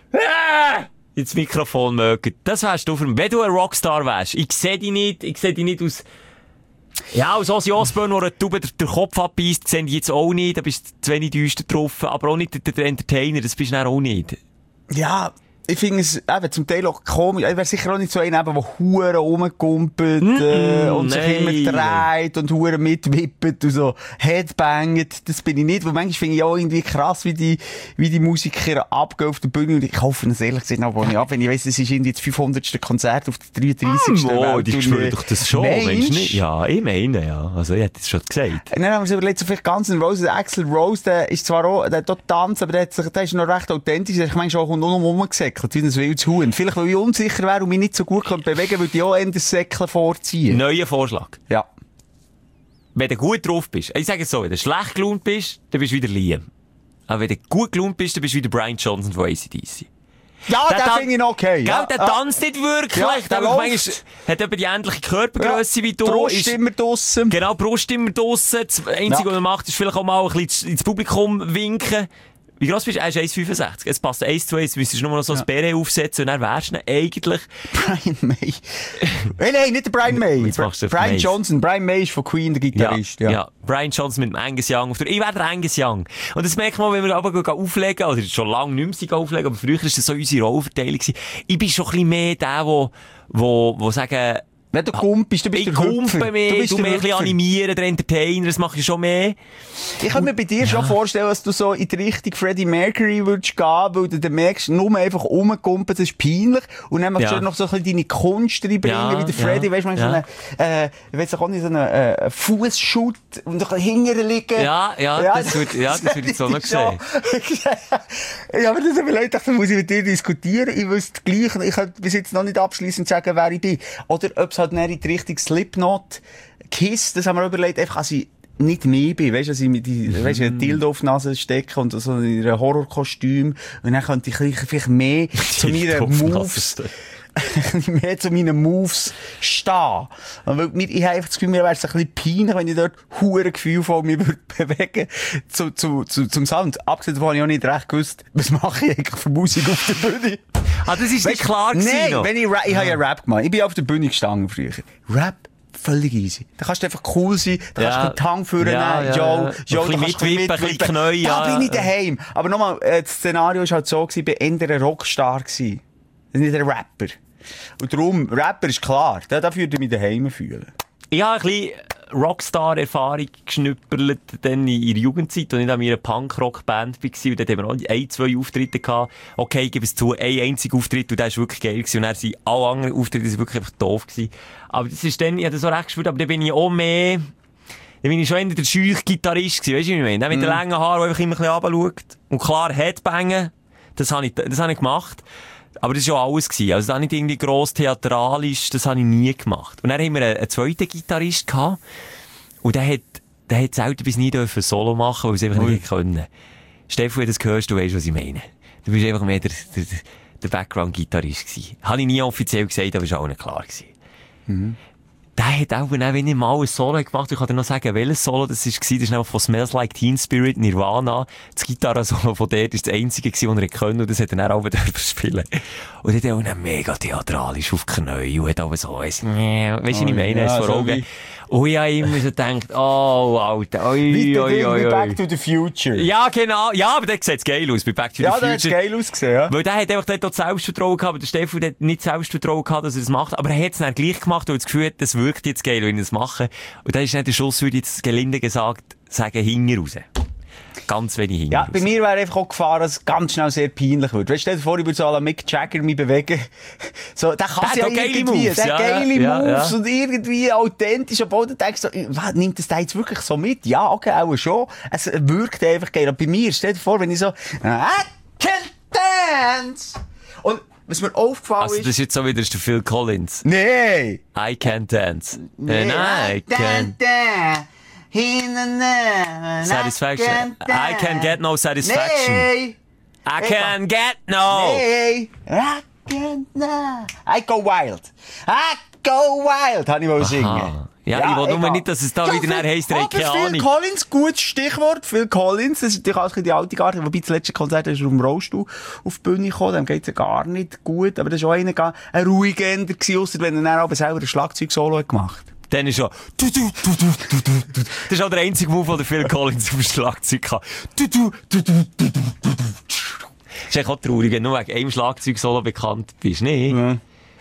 ins Mikrofon mögen. Das wärst du für mich. Wenn du ein Rockstar wärst, ich sehe dich nicht aus, ja, aus Ozzy Osbourne, wo er Tube den Kopf abbeißt, sehe ich jetzt auch nicht, da bist du zu wenig düster drauf, aber auch nicht der Entertainer, das bist du dann auch nicht. Ja, ich finde es eben zum Teil auch komisch. Ich wäre sicher auch nicht so einer, der Huren rumkumpelt und sich immer dreht und Huren mitwippet und so headbanget. Das bin ich nicht. Weil manchmal finde ich auch irgendwie krass, wie die Musiker abgehen auf der Bühne. Und ich hoffe es ehrlich gesagt noch nicht ab, wenn ich weiss, es ist irgendwie das 500. Konzert auf der 33. Oh, die spüren doch das schon, Mensch. Nicht? Ja, ich meine, ja. Also, ich hätte es schon gesagt. Und dann haben wir uns überlegt, so vielleicht ganz in Rose, Axl Rose, der ist zwar auch, der hat dort tanzt, aber der ist noch recht authentisch. Ich meine, schon kommt nur noch rumgesäckelt, wie ein wildes Huhn. Vielleicht, weil ich unsicher wäre und mich nicht so gut bewegen könnte, würde ich auch eher das Säckchen vorziehen. Neuer Vorschlag. Ja. Wenn du gut drauf bist, ich sage es so, wenn du schlecht gelaunt bist, dann bist du wieder Liam. Aber wenn du gut gelaunt bist, dann bist du wieder Brian Johnson von AC/DC. Ja, der finde ich noch okay. Ja, der tanzt nicht wirklich. Ja, der läuft. Hat eben die ähnliche Körpergrösse wie du. Brust immer draussen. Genau, Brust immer draussen. Das Einzige, was er macht, ist vielleicht auch mal ein bisschen ins Publikum winken. Wie gross bist du? Er ist 1,65. Es passt 1 zu 1. Du müsstest nur noch so ein Beret aufsetzen und dann wärst du eigentlich... Brian May. Nein, nicht der Brian May. Brian Johnson. Brian May ist von Queen, der Gitarrist. Ja. Brian Johnson mit dem Angus Young. Ich wäre der Angus Young. Und das merkt man, wenn wir aber auflegen, oder schon lange nicht mehr auflegen, aber früher war das so unsere Rollenverteilung. Ich bin schon ein bisschen mehr der, wo sagen... Wenn du kumpelst, du bist der Hüpfer. Ich kumpe mehr, du mehr ein bisschen animieren, der Entertainer, das mache ich schon mehr. Ich kann mir bei dir schon vorstellen, dass du so in die Richtung Freddie Mercury würdest gehen, weil du dann merkst, nur einfach rumkumpeln, das ist peinlich. Und dann möchtest du noch so ein bisschen deine Kunst reinbringen, wie der Freddie, weißt du, so eine, ich weiss auch nicht, so einen Fußschutt und ein bisschen hinterher liegen. Das würde ich so noch sehen. Ja, aber das überlegt, da muss ich mit dir diskutieren. Ich wüsste gleich, ich kann bis jetzt noch nicht abschliessend sagen, wer ich bin. Oder ob es halt nicht in die Richtung Slipknot, Kiss, das haben wir überlegt, einfach, als ich nicht mehr bin, weißt du, dass ich mit ein Dildo auf die Nase stecke und so in einem Horrorkostüm, und dann könnte ich vielleicht mehr zu meinen Moves stehen. Weil ich habe einfach das Gefühl, mir wäre es ein bisschen peinlich, wenn ich dort hure Gefühl von mir bewegen zum Sound. Abgesehen davon habe ich auch nicht recht gewusst, was mache ich eigentlich für Musik auf der Bühne. Das ist nicht klar gewesen. Nein, ich habe ja Rap gemacht. Ich bin auf der Bühne gestanden früher. Rap, völlig easy. Da kannst du einfach cool sein, da kannst du einen Tang führen, Joe, da kannst du mitwippen, Knäu, da bin ich daheim. Aber nochmal, das Szenario war halt so, ich war eher ein Rockstar gewesen. Nicht ein Rapper. Und darum, Rapper ist klar, da würde ich mich daheim fühlen. Ich habe ein bisschen Rockstar-Erfahrung geschnüpperlet, dann in ihrer Jugendzeit, und ich an meiner Punk-Rock-Band war, und dort haben wir auch 2 Auftritte gehabt. Okay, ich gebe es zu, ein einziger Auftritt, und der war wirklich geil gewesen, und dann sind alle anderen Auftritte wirklich einfach doof gewesen. Aber das ist dann, ich habe das so recht gespürt, aber dann bin ich auch mehr, dann bin ich schon eher der Scheuch-Gitarrist gewesen, weisst du, wie ich meine? Der mit den langen Haaren, der einfach immer ein bisschen runterschaut. Und klar, Headbangen, das habe ich gemacht. Aber das war ja alles gewesen. Also, da nicht irgendwie gross theatralisch, das habe ich nie gemacht. Und dann haben wir einen zweiten Gitarrist gehabt. Und der hat selten bis nie dürfen Solo machen, weil es einfach nicht können. Stefan, wenn du das hörst, du weißt, was ich meine. Du bist einfach mehr der Background-Gitarrist gewesen. Habe ich nie offiziell gesagt, aber es war auch nicht klar gewesen. Mhm. Der hat auch, wenn ich mal ein Solo gemacht, ich kann dir noch sagen, welches Solo das war. Das war von Smells Like Teen Spirit, Nirvana. Das Gitarre-Solo von dort war das einzige, das er können, und das hat er dann auch spielen. Und er hat auch mega theatralisch auf die Knie und hat auch so, weißt du, was ich meine, es vor Augen. Und ich habe immer so gedacht, oh, Alter, wie Back to the Future. Ja, genau. Ja, aber der sieht geil aus, bei Back to the Future. Ja, der hat geil ausgesehen, ja. Weil der hat einfach dort Selbstvertrauen gehabt, aber der Stefan hat nicht Selbstvertrauen gehabt, dass er das macht. Aber er hat es dann gleich gemacht, weil er das Gefühl hat, das wirkt jetzt geil, wenn ich das mache. Und da ist nicht der Schuss, würde ich jetzt gelinde gesagt sagen, hinten raus. Ganz wenig hinten raus. Bei mir wäre einfach auch Gefahr, dass es ganz schnell sehr peinlich wird. Weißt du, stell dir vor, ich würde so an Mick Jagger mich bewegen. So, der kann ja irgendwie. Der hat geile Moves und irgendwie authentisch. Obwohl du denkst, so, nimmt das da jetzt wirklich so mit? Ja, okay, auch schon. Es wirkt einfach geil. Und bei mir, stell dir vor, wenn ich so, I can dance! Und was mir aufgefallen ist... Also, das ist jetzt so wieder der Phil Collins. Nee! I can't dance. Nee. I can't dance. Satisfaction. I can get no satisfaction. Nee. I can get no. Nee. I go wild. I go wild, habe ich mal singen. Ja, ich will nur nicht, dass es da wieder heisst, aber Phil Collins, gutes Stichwort. Phil Collins, das ist natürlich auch die alte Garde. Wobei das letzte Konzert ist auf dem Rollstuhl auf die Bühne gekommen. Dem geht's ja gar nicht gut. Aber das war auch ein ruhiger Ender gewesen, ausser wenn er dann aber selber ein Schlagzeug-Solo gemacht hat. Dann ist schon, das ist auch der einzige Move, den Phil Collins auf dem Schlagzeug hat. Das ist eigentlich auch traurig, wenn du nur wegen einem Schlagzeug-Solo bekannt bist, nicht? Ja.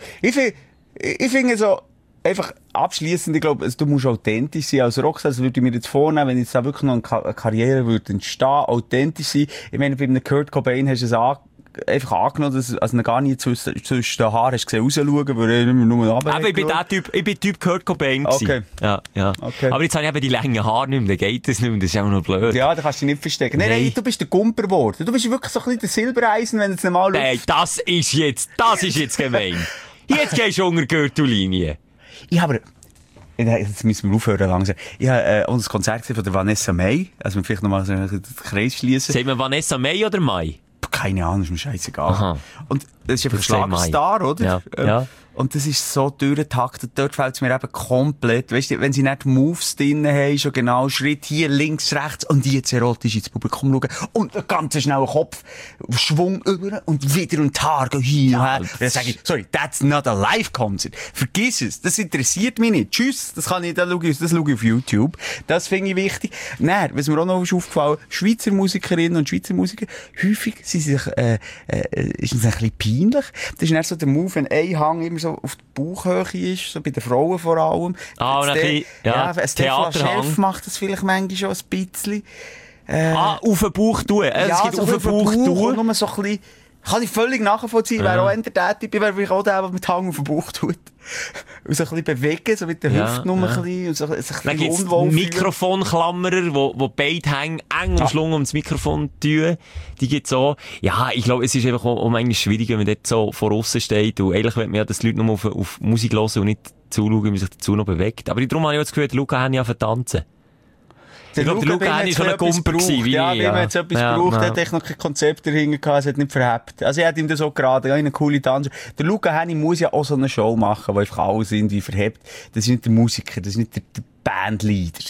Ich finde so, einfach abschliessend, ich glaube, du musst authentisch sein als Rockstar. Das würde ich mir jetzt vornehmen, wenn jetzt da wirklich noch eine Karriere würde entstehen, authentisch sein. Ich meine, bei einem Kurt Cobain hast du es einfach angenommen, dass also gar nicht zwischen den Haaren hast gesehen, rausschauen, weil er nur runter. Aber ich bin Typ Kurt Cobain gewesen. Okay. Ja. Okay. Aber jetzt habe ich eben die langen Haare nicht mehr, dann geht das nicht mehr, das ist auch noch blöd. Ja, da kannst du dich nicht verstecken. Nein, du bist der Gumper geworden. Du bist wirklich so ein bisschen der Silbereisen, wenn du es normal schaust. Nein, das ist jetzt gemein. Jetzt gehst du unter Gürtellinie. Ich habe... Jetzt müssen wir aufhören langsam. Ich habe unser Konzert gesehen von der Vanessa May. Also vielleicht nochmal so einen Kreis schließen. Sagen wir Vanessa May oder May? Keine Ahnung, ist mir scheißegal. Aha. Und das ist einfach ein Schlagstar, oder? Ja. Und das ist so durchgetaktet. Dort fällt es mir eben komplett. Weißt du, wenn sie nicht Moves drin haben, schon genau Schritt hier, links, rechts und jetzt erotisch ins Publikum schauen und einen ganz schnellen Kopfschwung über und wieder und die Haare gehen hier und her. Dann sage ich, sorry, that's not a Live-Concert. Vergiss es. Das interessiert mich nicht. Tschüss. Das schaue ich auf YouTube. Das finde ich wichtig. Nein, was mir auch noch aufgefallen ist, Schweizer Musikerinnen und Schweizer Musiker, häufig sind sich, ist es ein bisschen peinlich. Das ist nicht so der Move, wenn ein Hang immer so auf die Bauchhöhe ist, so bei den Frauen vor allem. Und ein bisschen, Stefan Schelf macht das vielleicht manchmal schon ein bisschen. Auf den Bauch tun. Es gibt so auf den Bauch tun. Nur so ein bisschen, kann ich völlig nachvollziehen, wäre auch tätig, wäre vielleicht auch der mit Hang auf den Bauch tut. Und so ein bisschen bewegen, so mit der Hüfte nur ein bisschen, und so ein bisschen unwohl. Mikrofonklammerer, wo beide Hänge eng umschlungen ums Mikrofon tun. Die gibt's auch. Ja, ich glaube, es ist einfach auch manchmal schwierig, wenn man dort so vor aussen steht. Und eigentlich will man ja, dass die Leute nur auf Musik hören und nicht zuschauen, wie man sich dazu noch bewegt. Aber darum habe ich auch das Gefühl, Luca hat ja vertanzen. Ich glaube, der Luca war schon ein Gumper gewesen. Ja, wenn man jetzt etwas braucht, hat er noch kein Konzept dahinter gehabt, es hat nicht verhebt. Also, er hat ihm das auch gerade, eine coole Tanz. Der Luca Henny muss ja auch so eine Show machen, wo einfach alles irgendwie verhebt. Das ist nicht der Musiker, das ist nicht der Bandleader.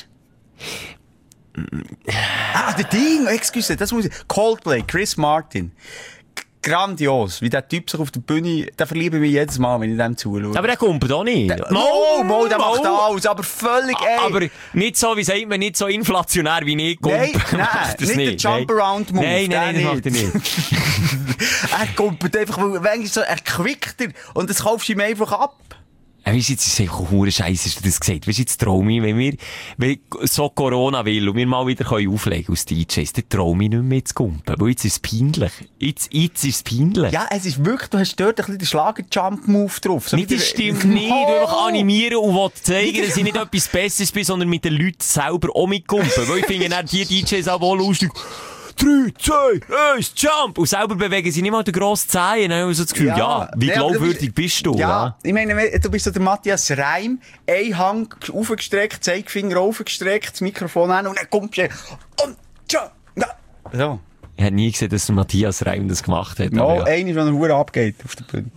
Der Ding, excuse, das muss ich, Coldplay, Chris Martin. Grandios, wie der Typ sich auf der Bühne, da verliebe ich mich jedes Mal, wenn ich dem zuschaue. Aber der kommt auch nicht. Der macht alles, aber völlig, Aber nicht so, wie sagt man, nicht so inflationär wie ich. Nein, nicht der Jump-Around-Move. Nein, das macht er nicht. Er kommt einfach, weil manchmal so, er quickt und das kaufst du ihm einfach ab. Weisst du, jetzt ist es einfach hure Scheiße, hast du das gesagt. Weisst du, jetzt trau ich, wenn so Corona will und wir mal wieder auflegen können als DJs, dann trau ich nicht mehr zu kumpen. Weil jetzt ist es peinlich. Jetzt ist es peinlich. Ja, es ist wirklich, du hast dort ein bisschen den Schlager-Jump-Move drauf. So nicht, das stimmt nicht. Du einfach animieren und willst zeigen, dass ich nicht etwas Besseres bin, sondern mit den Leuten selber auch mitkumpen. Weil ich finde dann die DJs auch wohl lustig. 3, 2, 1, Jump! Und selber bewegen sie nicht mal den grossen Zehen. Dann habe ich so das Gefühl, wie glaubwürdig bist du? Ja, ich meine, du bist so der Matthias Reim, ein Hang aufgestreckt, Zeigefinger aufgestreckt, das Mikrofon an und dann kommst du und Jump! So. Ich habe nie gesehen, dass der Matthias Reim das gemacht hat. No, einer, der Hure abgeht auf der Bühne.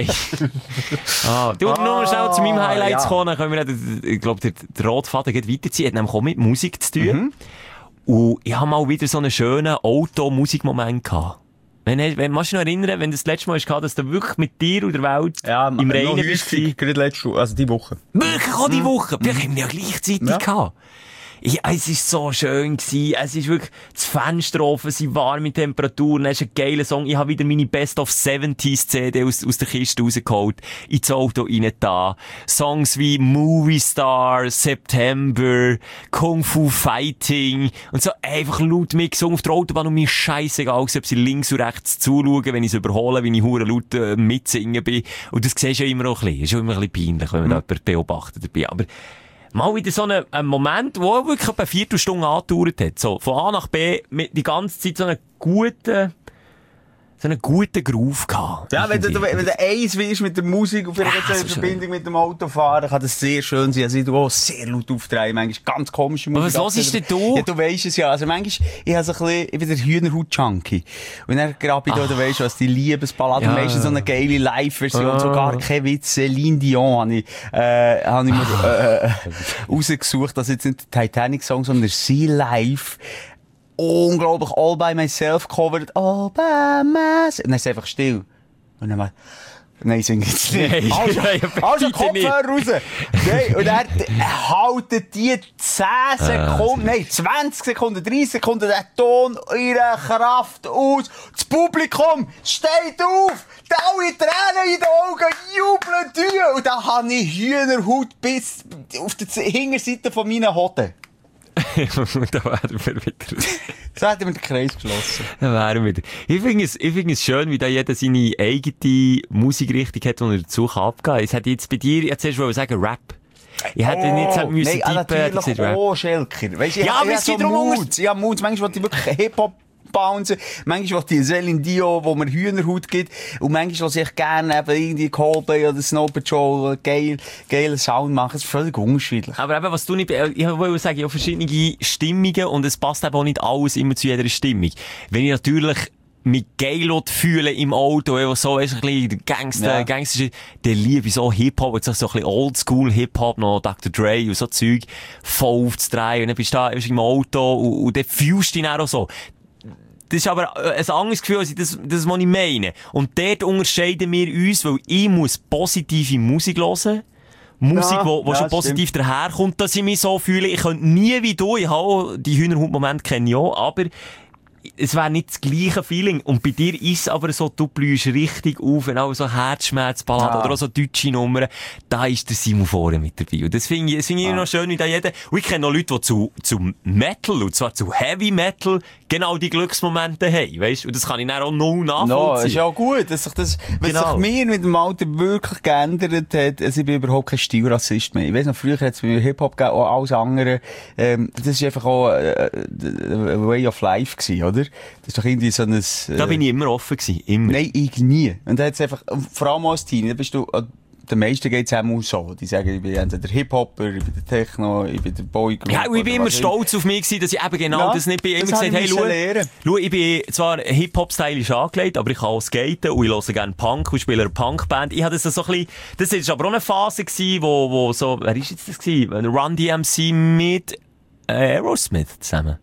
Du, nur schnell zu meinem Highlight zu kommen, dann können wir, ich glaube, der Rotfaden geht weiterziehen. Hat nämlich auch mit Musik zu tun. Und ich habe mal wieder so einen schönen Auto-Musikmoment gehabt. Wenn du dich noch erinnern, wenn das letzte Mal war, dass du wirklich mit dir und der Welt im Reinen bist? Gerade letzte, also die Woche. Wirklich auch die Woche? Vielleicht haben wir ja gleichzeitig gehabt. Ja, es war so schön gewesen. Es ist wirklich, das Fenster offen, sie warme Temperaturen, es ist ein geiler Song. Ich habe wieder meine Best of 70s CD aus der Kiste rausgeholt, ins Auto rein da. Songs wie Movie Star, September, Kung Fu Fighting und so einfach laut mitgesungen auf der Autobahn und mir scheissegal, ob sie links und rechts zuschauen, wenn ich es überhole, wenn ich hure laut mitsingen bin. Und das siehst du ja immer auch ein bisschen. Ist auch immer ein bisschen peinlich, wenn man da jemanden beobachtet dabei. Aber mal wieder so ein Moment, wo wirklich etwa 4 Stunden angedauert hat. So, von A nach B, mit die ganze Zeit so einen guten Groove gehabt. Ja, wenn du eins willst mit der Musik und vielleicht jetzt in Verbindung mit dem Autofahren, kann das sehr schön sein. Also ich auch sehr laut aufdrehen, manchmal ganz komische Musik. Aber was hörst denn du? Ja, du weisst es ja. Also manchmal, ich bin der Hühnerhaut-Junkie. Und dann grabe ich da, du weisst was, die Liebesballade, meistens so eine geile Live-Version, sogar kein Witz, Celine Dion habe ich mir rausgesucht, dass jetzt nicht der Titanic-Song, sondern der Sea Life. Unglaublich all by myself covered, all by myself. Und dann ist es einfach still. Und dann mal, nein, sing jetzt nicht. Also Kopfhörer raus. Nein, und dann halten die 10 Sekunden, nein, 20 Sekunden, 30 Sekunden den Ton ihrer Kraft aus. Das Publikum steht auf, alle Tränen in den Augen, jubeln durch. Und dann habe ich Hühnerhaut bis auf der Hinterseite von meinen Hoden. Da wären wir wieder. So hätten wir den Kreis geschlossen. Da wären wir wieder. Ich finde es schön, wie da jeder seine eigene Musikrichtung hat, die er dazu abgeben kann. Es hätte jetzt bei dir, jetzt zuerst wollen sagen, Rap. Ich hätte nicht sagen müssen, natürlich auch Schelker. Weißt, ich habe so Moods. Ich habe Moods. Manchmal wollte ich wirklich Hip-Hop bouncen. Manchmal wollte ich Celine Dion, wo mir Hühnerhaut gibt. Und manchmal wollte ich gerne eben irgendwie Coldplay oder Snow Patrol geilen Sound machen. Das ist völlig unterschiedlich. Aber eben, was du nicht, ich wollte sagen, ich habe verschiedene Stimmungen und es passt eben auch nicht alles immer zu jeder Stimmung. Wenn ich natürlich mit geil fühlen im Auto, wo so ein bisschen Gangster, dann liebe ich so Hip-Hop, jetzt so ein bisschen Oldschool-Hip-Hop, noch Dr. Dre und so Zeug, voll aufzudrehen. Und dann bist du da im Auto und dann fühlst du dich dann auch so. Das ist aber ein anderes Gefühl, als das, was ich meine. Und dort unterscheiden wir uns, weil ich muss positive Musik hören. Musik, die schon positiv daherkommt, dass ich mich so fühle. Ich könnte nie wie du, ich habe die Hühnerhaut-Momente kenne ich auch, aber es wäre nicht das gleiche Feeling. Und bei dir ist es aber so, du blühst richtig auf, wenn auch so Herzschmerzballaden oder auch so deutsche Nummern, da ist der Simon vorne mit dabei. Und das finde ich immer noch schön, wie da jeder, und ich kenne noch Leute, die zu Metal, und zwar zu Heavy Metal, genau die Glücksmomente haben, weißt? Und das kann ich dann auch null nachvollziehen. No, ist ja gut, dass sich das, was sich mir mit dem Alter wirklich geändert hat, also ich bin überhaupt kein Stilrassist mehr. Ich weiss noch, früher hat es bei Hip-Hop gegeben, auch alles andere, das ist einfach auch, a way of life gewesen, oder? Das ist doch irgendwie so ein, da bin ich immer offen gewesen, immer. Nein, ich nie. Und da hat's einfach, vor allem als Teenie, da bist du, den meisten geht's auch so. Die sagen, ich bin entweder Hip-Hopper, ich bin der Techno, ich bin der Boygroup. Ja, und ich bin immer stolz auf mich gewesen, dass ich eben genau das nicht bin. Ich habe immer gesagt, hey, schau, ich bin zwar Hip-Hop-stylisch angelegt, aber ich kann auch skaten und ich höre gerne Punk und spiele eine Punkband. Ich hatte das so ein bisschen, das ist aber auch eine Phase gewesen, wo so, wer ist jetzt das gewesen? Run DMC mit Aerosmith zusammen.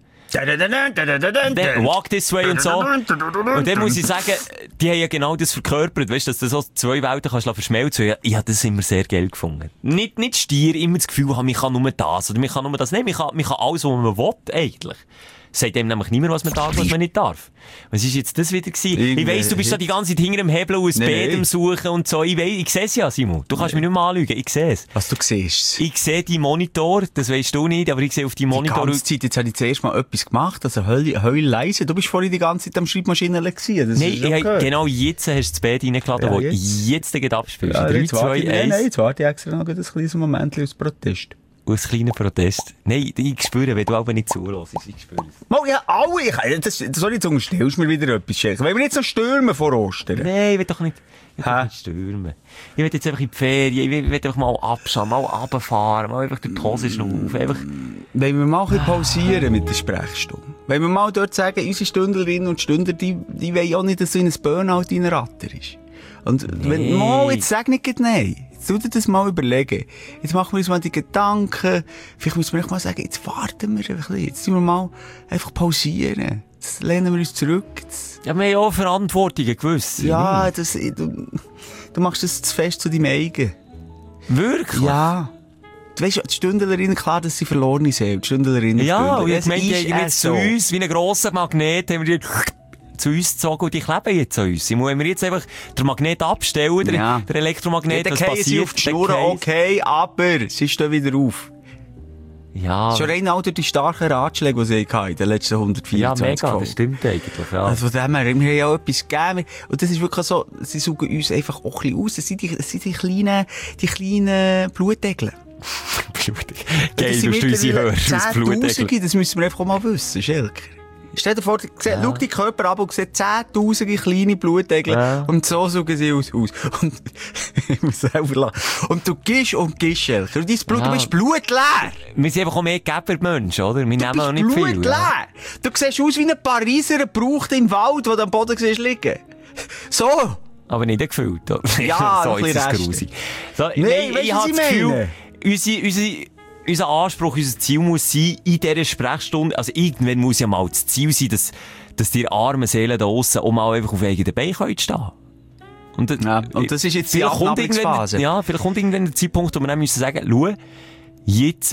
Walk This Way und so. Und dann muss ich sagen, die haben ja genau das verkörpert, weißt du, dass du so 2 Welten kannst verschmelzen. Ich habe das immer sehr geil gefunden. Nicht stier, immer das Gefühl haben, ich kann nur das oder ich kann nur das. Nein, ich kann alles, was man will, eigentlich. sagt dem nämlich niemand, was man darf, was man nicht darf. Was ist jetzt das wieder gewesen? Ich weiss, du bist da die ganze Zeit hinter dem Hebel und ein Bett am Suchen und so. Ich sehe es ja, Simon. Du kannst mich nicht mal anlügen. Ich sehe es. Was du siehst? Ich sehe die Monitor, das weisst du nicht, aber ich sehe auf die Monitor... Die ganze Zeit, jetzt habe ich zuerst mal etwas gemacht, also heul leise. Du bist vorhin die ganze Zeit am Schreibmaschine gewesen. Nein, genau jetzt hast du das Bett reingeladen, wo jetzt den abspielst. Ja, 3, 2, 1... Nein, jetzt warte ich extra noch ein kleines Moment aus Protest. Aus kleinen Protest. Nein, ich spüre, wenn du aber nicht zuhörst. Ich spüre es. Mal, ja, alle. Sorry, jetzt unterstellst du mir wieder etwas, Schelker. Wollen wir jetzt noch stürmen vor Ostern? Nein, ich will doch nicht stürmen. Ich will jetzt einfach in die Ferien, ich will einfach mal abschauen, mal runterfahren, mal einfach durch die Hose schnaufen. Wollen wir mal ein bisschen pausieren mit der Sprechstunde? Wollen wir mal dort sagen, unsere Stündlerinnen und Stündler, die wollen auch nicht, dass so ein Burnout in einer Ratter ist. Und wenn mal, jetzt sag nicht nein. Jetzt tu dir das mal überlegen. Jetzt machen wir uns mal die Gedanken. Vielleicht müssen wir mal sagen, jetzt warten wir ein bisschen. Jetzt müssen wir mal einfach pausieren. Jetzt lehnen wir uns zurück. Ja, wir haben ja auch Verantwortungen gewiss. Ja, du machst das zu fest zu deinem eigenen. Wirklich? Ja. Du weisst, die Stündlerinnen, klar, dass sie verlorene sind. Die Stündlerinnen. Ja, und ich meine, die haben jetzt zu uns, wie ein grosser Magnet, haben wir die zu uns gezogen und die kleben jetzt an uns. Wenn wir jetzt einfach den Magnet abstellen, der Elektromagnet, was passiert? Sie auf die Schnur, okay, aber sie stehen wieder auf. Ja. Schon rein auch durch die starken Ratschläge, die sie hatten in den letzten 124 Ja, mega, Folgen. Das stimmt eigentlich, ja. Also von dem her, wir haben ja auch etwas gegeben. Und das ist wirklich so, sie suchen uns einfach auch ein bisschen aus. Das sind die kleinen Blutdegel. Geil, du unsere Hörer aus Blutdegel. Das müssen wir einfach auch mal wissen, Schelker. Stell dir vor, schau die Körper ab und sieh 10.000 kleine Blutdegel. Ja. Und so suchen sie aus. Und, ich muss selber lachen. Und du gehst, Schelker. Und dein Blut, du bist blutleer. Wir sind einfach auch mehr Geber-Menschen, oder? Wir nehmen auch nicht viel. Blutleer. Ja. Du siehst aus wie ein Pariser Gebraucht im Wald, der am Boden liegen. So. Aber nicht gefüllt, oder? Ja, so ist es grusig. So, nee, ich habe das Gefühl, unser Anspruch, unser Ziel muss sein, in dieser Sprechstunde, also irgendwann muss ja mal das Ziel sein, dass die armen Seelen da aussen auch mal einfach auf eigenen Beinen stehen. Und das ist jetzt die Abnabelungsphase. Ja, vielleicht kommt irgendwann der Zeitpunkt, wo wir dann müssen sagen, schau, jetzt,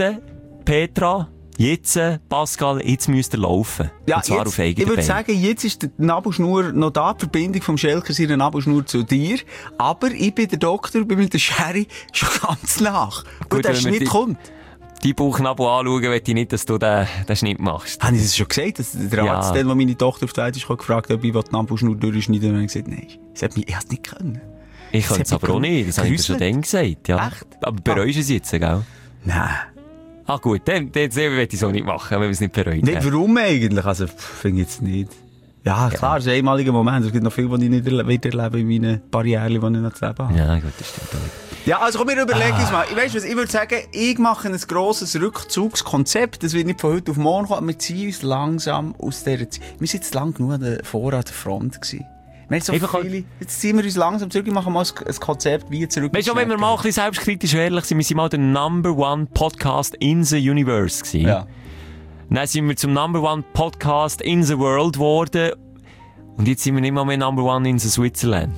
Petra, jetzt, Pascal, jetzt müsst ihr laufen. Ja, und zwar jetzt, auf eigenen ich würde Beinen. sagen, jetzt ist die Nabelschnur noch da, die Verbindung vom Schelker seiner Nabelschnur zu dir. Aber ich bin der Doktor, bin mit der Sherry schon ganz nach. Gut, der Schnitt kommt. Die Bauchnabel anschauen, will ich nicht, dass du den Schnitt machst. Habe ich das schon gesagt? Dass der Arzt, der meine Tochter auf die Welt ist, gefragt, ob ich die Nabelschnur durchschneiden will. Und ich habe gesagt, nein. Ich habe es nicht können. Ich könnte es aber auch nicht. Das habe ich dir schon dann gesagt. Ja. Echt? Aber bereust du es jetzt, gell? Nein. Ah gut, dann will ich es auch nicht machen, wenn wir es nicht bereuen. Nicht, warum eigentlich? Also, finde ich jetzt nicht. Ja, klar, es ist ein einmaliger Moment. Es gibt noch viel, was ich nicht wiedererlebe in meinen Barrieren, die ich noch zu leben habe. Ja, gut, das stimmt auch. Ja, also komm, wir überlegen uns mal. Weißt du was, ich würde sagen, ich mache ein grosses Rückzugskonzept. Das wird nicht von heute auf morgen kommen. Wir ziehen uns langsam aus dieser Zeit. Wir sind jetzt lang genug an der Front gewesen. Wir haben so viele, jetzt ziehen wir uns langsam zurück und machen mal ein Konzept, wie zurück. Weißt du, wenn wir mal ein bisschen selbstkritisch und ehrlich sind, wir sind mal der #1 Podcast in the Universe gewesen. Ja. Dann sind wir zum #1 Podcast in the World geworden. Und jetzt sind wir nicht mal mehr #1 in the Switzerland.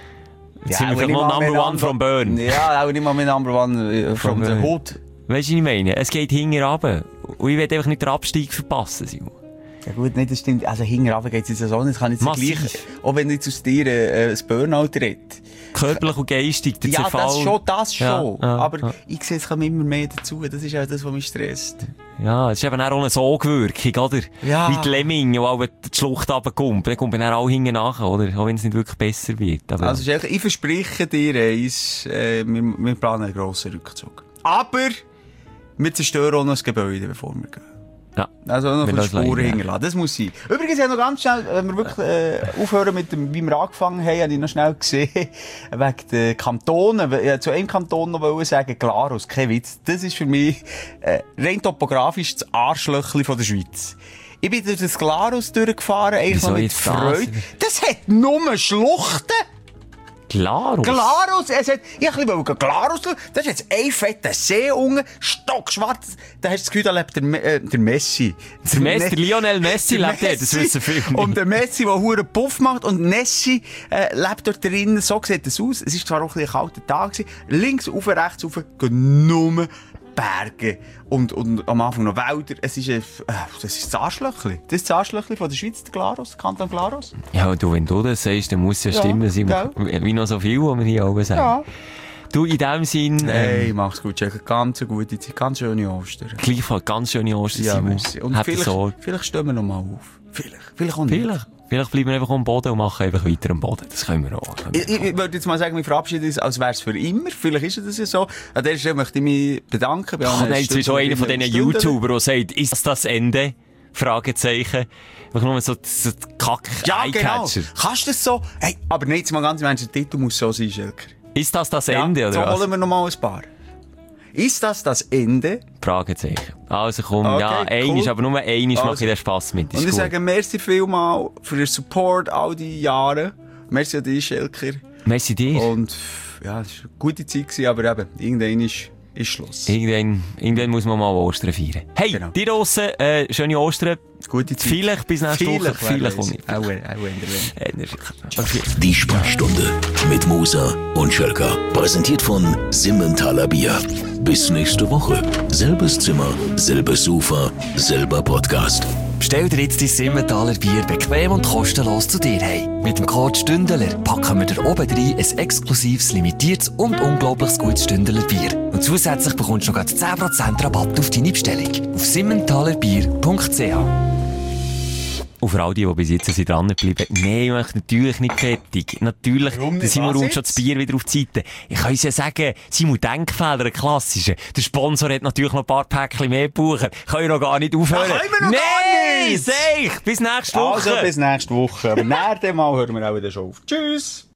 Jetzt sind wir vielleicht mal #1 from Bern. Ja, auch nicht mal mehr #1 from the Hood. Weißt du, was ich meine? Es geht hinten runter. Und ich will einfach nicht den Abstieg verpassen, Simon. Ja gut, nicht, das stimmt. Also hinten runter geht es jetzt so nicht. Das kann jetzt gleich, auch wenn jetzt aus dir ein Burnout redet. Körperlich und geistig, der Zerfall. Ja, das schon. Ja, aber ich sehe, es kommt immer mehr dazu. Das ist auch das, was mich stresst. Ja, es ist eben auch eine Sogwirkung, oder? Ja. Wie die Lemminge, die auch die Schlucht runterkommt. Dann kommt dann auch hinten nach, oder? Auch wenn es nicht wirklich besser wird. Aber also ich verspreche dir eins, wir planen einen grossen Rückzug. Aber wir zerstören auch noch das Gebäude, bevor wir gehen. Ja. Also noch von Spuren hinterlassen. Das muss sein. Übrigens, ja noch ganz schnell, wenn wir wirklich aufhören mit dem, wie wir angefangen haben, habe ich noch schnell gesehen, wegen den Kantonen. Ich zu einem Kanton noch sagen, Glarus, kein Witz. Das ist für mich rein topografisch das Arschlöchli von der Schweiz. Ich bin durch das Glarus durchgefahren, eigentlich noch mit Freude. Das hat nur Schluchten. Glarus? Glarus! Ich wollte Glarus schauen. Das ist jetzt ein fetter See unten, stockschwarz. Da hast du das Gefühl, da lebt der Messi. Der Lionel Messi lebt dort, das wissen viele nicht. Und der Messi, der huren Puff macht. Und Nessi lebt dort drinnen. So sieht es aus. Es war zwar auch ein kalter Tag gewesen. Links rauf, rechts rauf, nur Berge und am Anfang noch Wälder. Das ist das Arschlöchli. Das ist das Arschlöchli von der Schweiz, der Glarus, Kanton Glarus. Ja, du, wenn du das sagst, dann muss es ja stimmen, wie noch so viel, was wir hier oben sagen. Ja. Du, in dem Sinn... Hey, mach's gut, Jack. Ganz eine gute Zeit, ganz schöne Ostern. Gleichfalls ganz schöne Ostern, Ja, Simon. merci. Und vielleicht stehen wir noch mal auf. Vielleicht auch nicht. Vielleicht bleiben wir einfach am Boden und machen einfach weiter am Boden. Das können wir auch. Ich würde jetzt mal sagen, wir verabschieden uns, als wäre es für immer. Vielleicht ist es ja so. An der Stelle möchte ich mich bedanken. Nein, du bist schon einer von diesen YouTubern, der sagt, ist das Ende? Fragezeichen. Einfach nur so Kack-Eyecatcher. Genau. Kannst du das so? Hey, aber nicht mal ganz im Ernst, der Titel muss so sein, Schelker. Ist das Ende, oder so was? holen wir noch mal ein paar. Ist das Ende? Fragezeichen. Also komm, Okay, ja, cool. aber nur einmal Also. mache ich den Spass mit. Und ich sage merci vielmal für den Support all die Jahre. Merci an dich, Schelker. Merci dir. Und ja, es war eine gute Zeit gewesen, aber eben, irgendwann ist Schluss. Irgendwann muss man mal Ostern feiern. Hey, Genau. dir draussen, schöne Ostern. Gute Zeit. Vielleicht bis nächste Woche. Vielleicht auch nicht. Auch in der Welt. Die Sprechstunde mit Musa und Schelka. Präsentiert von Simmentaler Bier. Bis nächste Woche. Selbes Zimmer, selbes Sofa, selber Podcast. Bestell dir jetzt dein Simmentaler Bier bequem und kostenlos zu dir heim. Mit dem Code Stündler packen wir dir oben rein ein exklusives, limitiertes und unglaublich gutes Stündler Bier. Und zusätzlich bekommst du noch 10% Rabatt auf deine Bestellung. Auf simmentalerbier.ch. Und für all die bis jetzt sind dran geblieben, nein, ich mache natürlich nicht fertig. Natürlich, Warum nicht? der Simon Was räumt jetzt? schon das Bier wieder auf die Seite. Ich kann uns ja sagen, Simon Denkfehler, ein klassischer. Der Sponsor hat natürlich noch ein paar Päckchen mehr gebucht. Kann ich noch gar nicht aufhören. Ja, können wir noch gar nicht! Sag ich! Bis nächste Woche! Also, bis nächste Woche. Aber nach dem Mal hören wir auch wieder schon auf. Tschüss!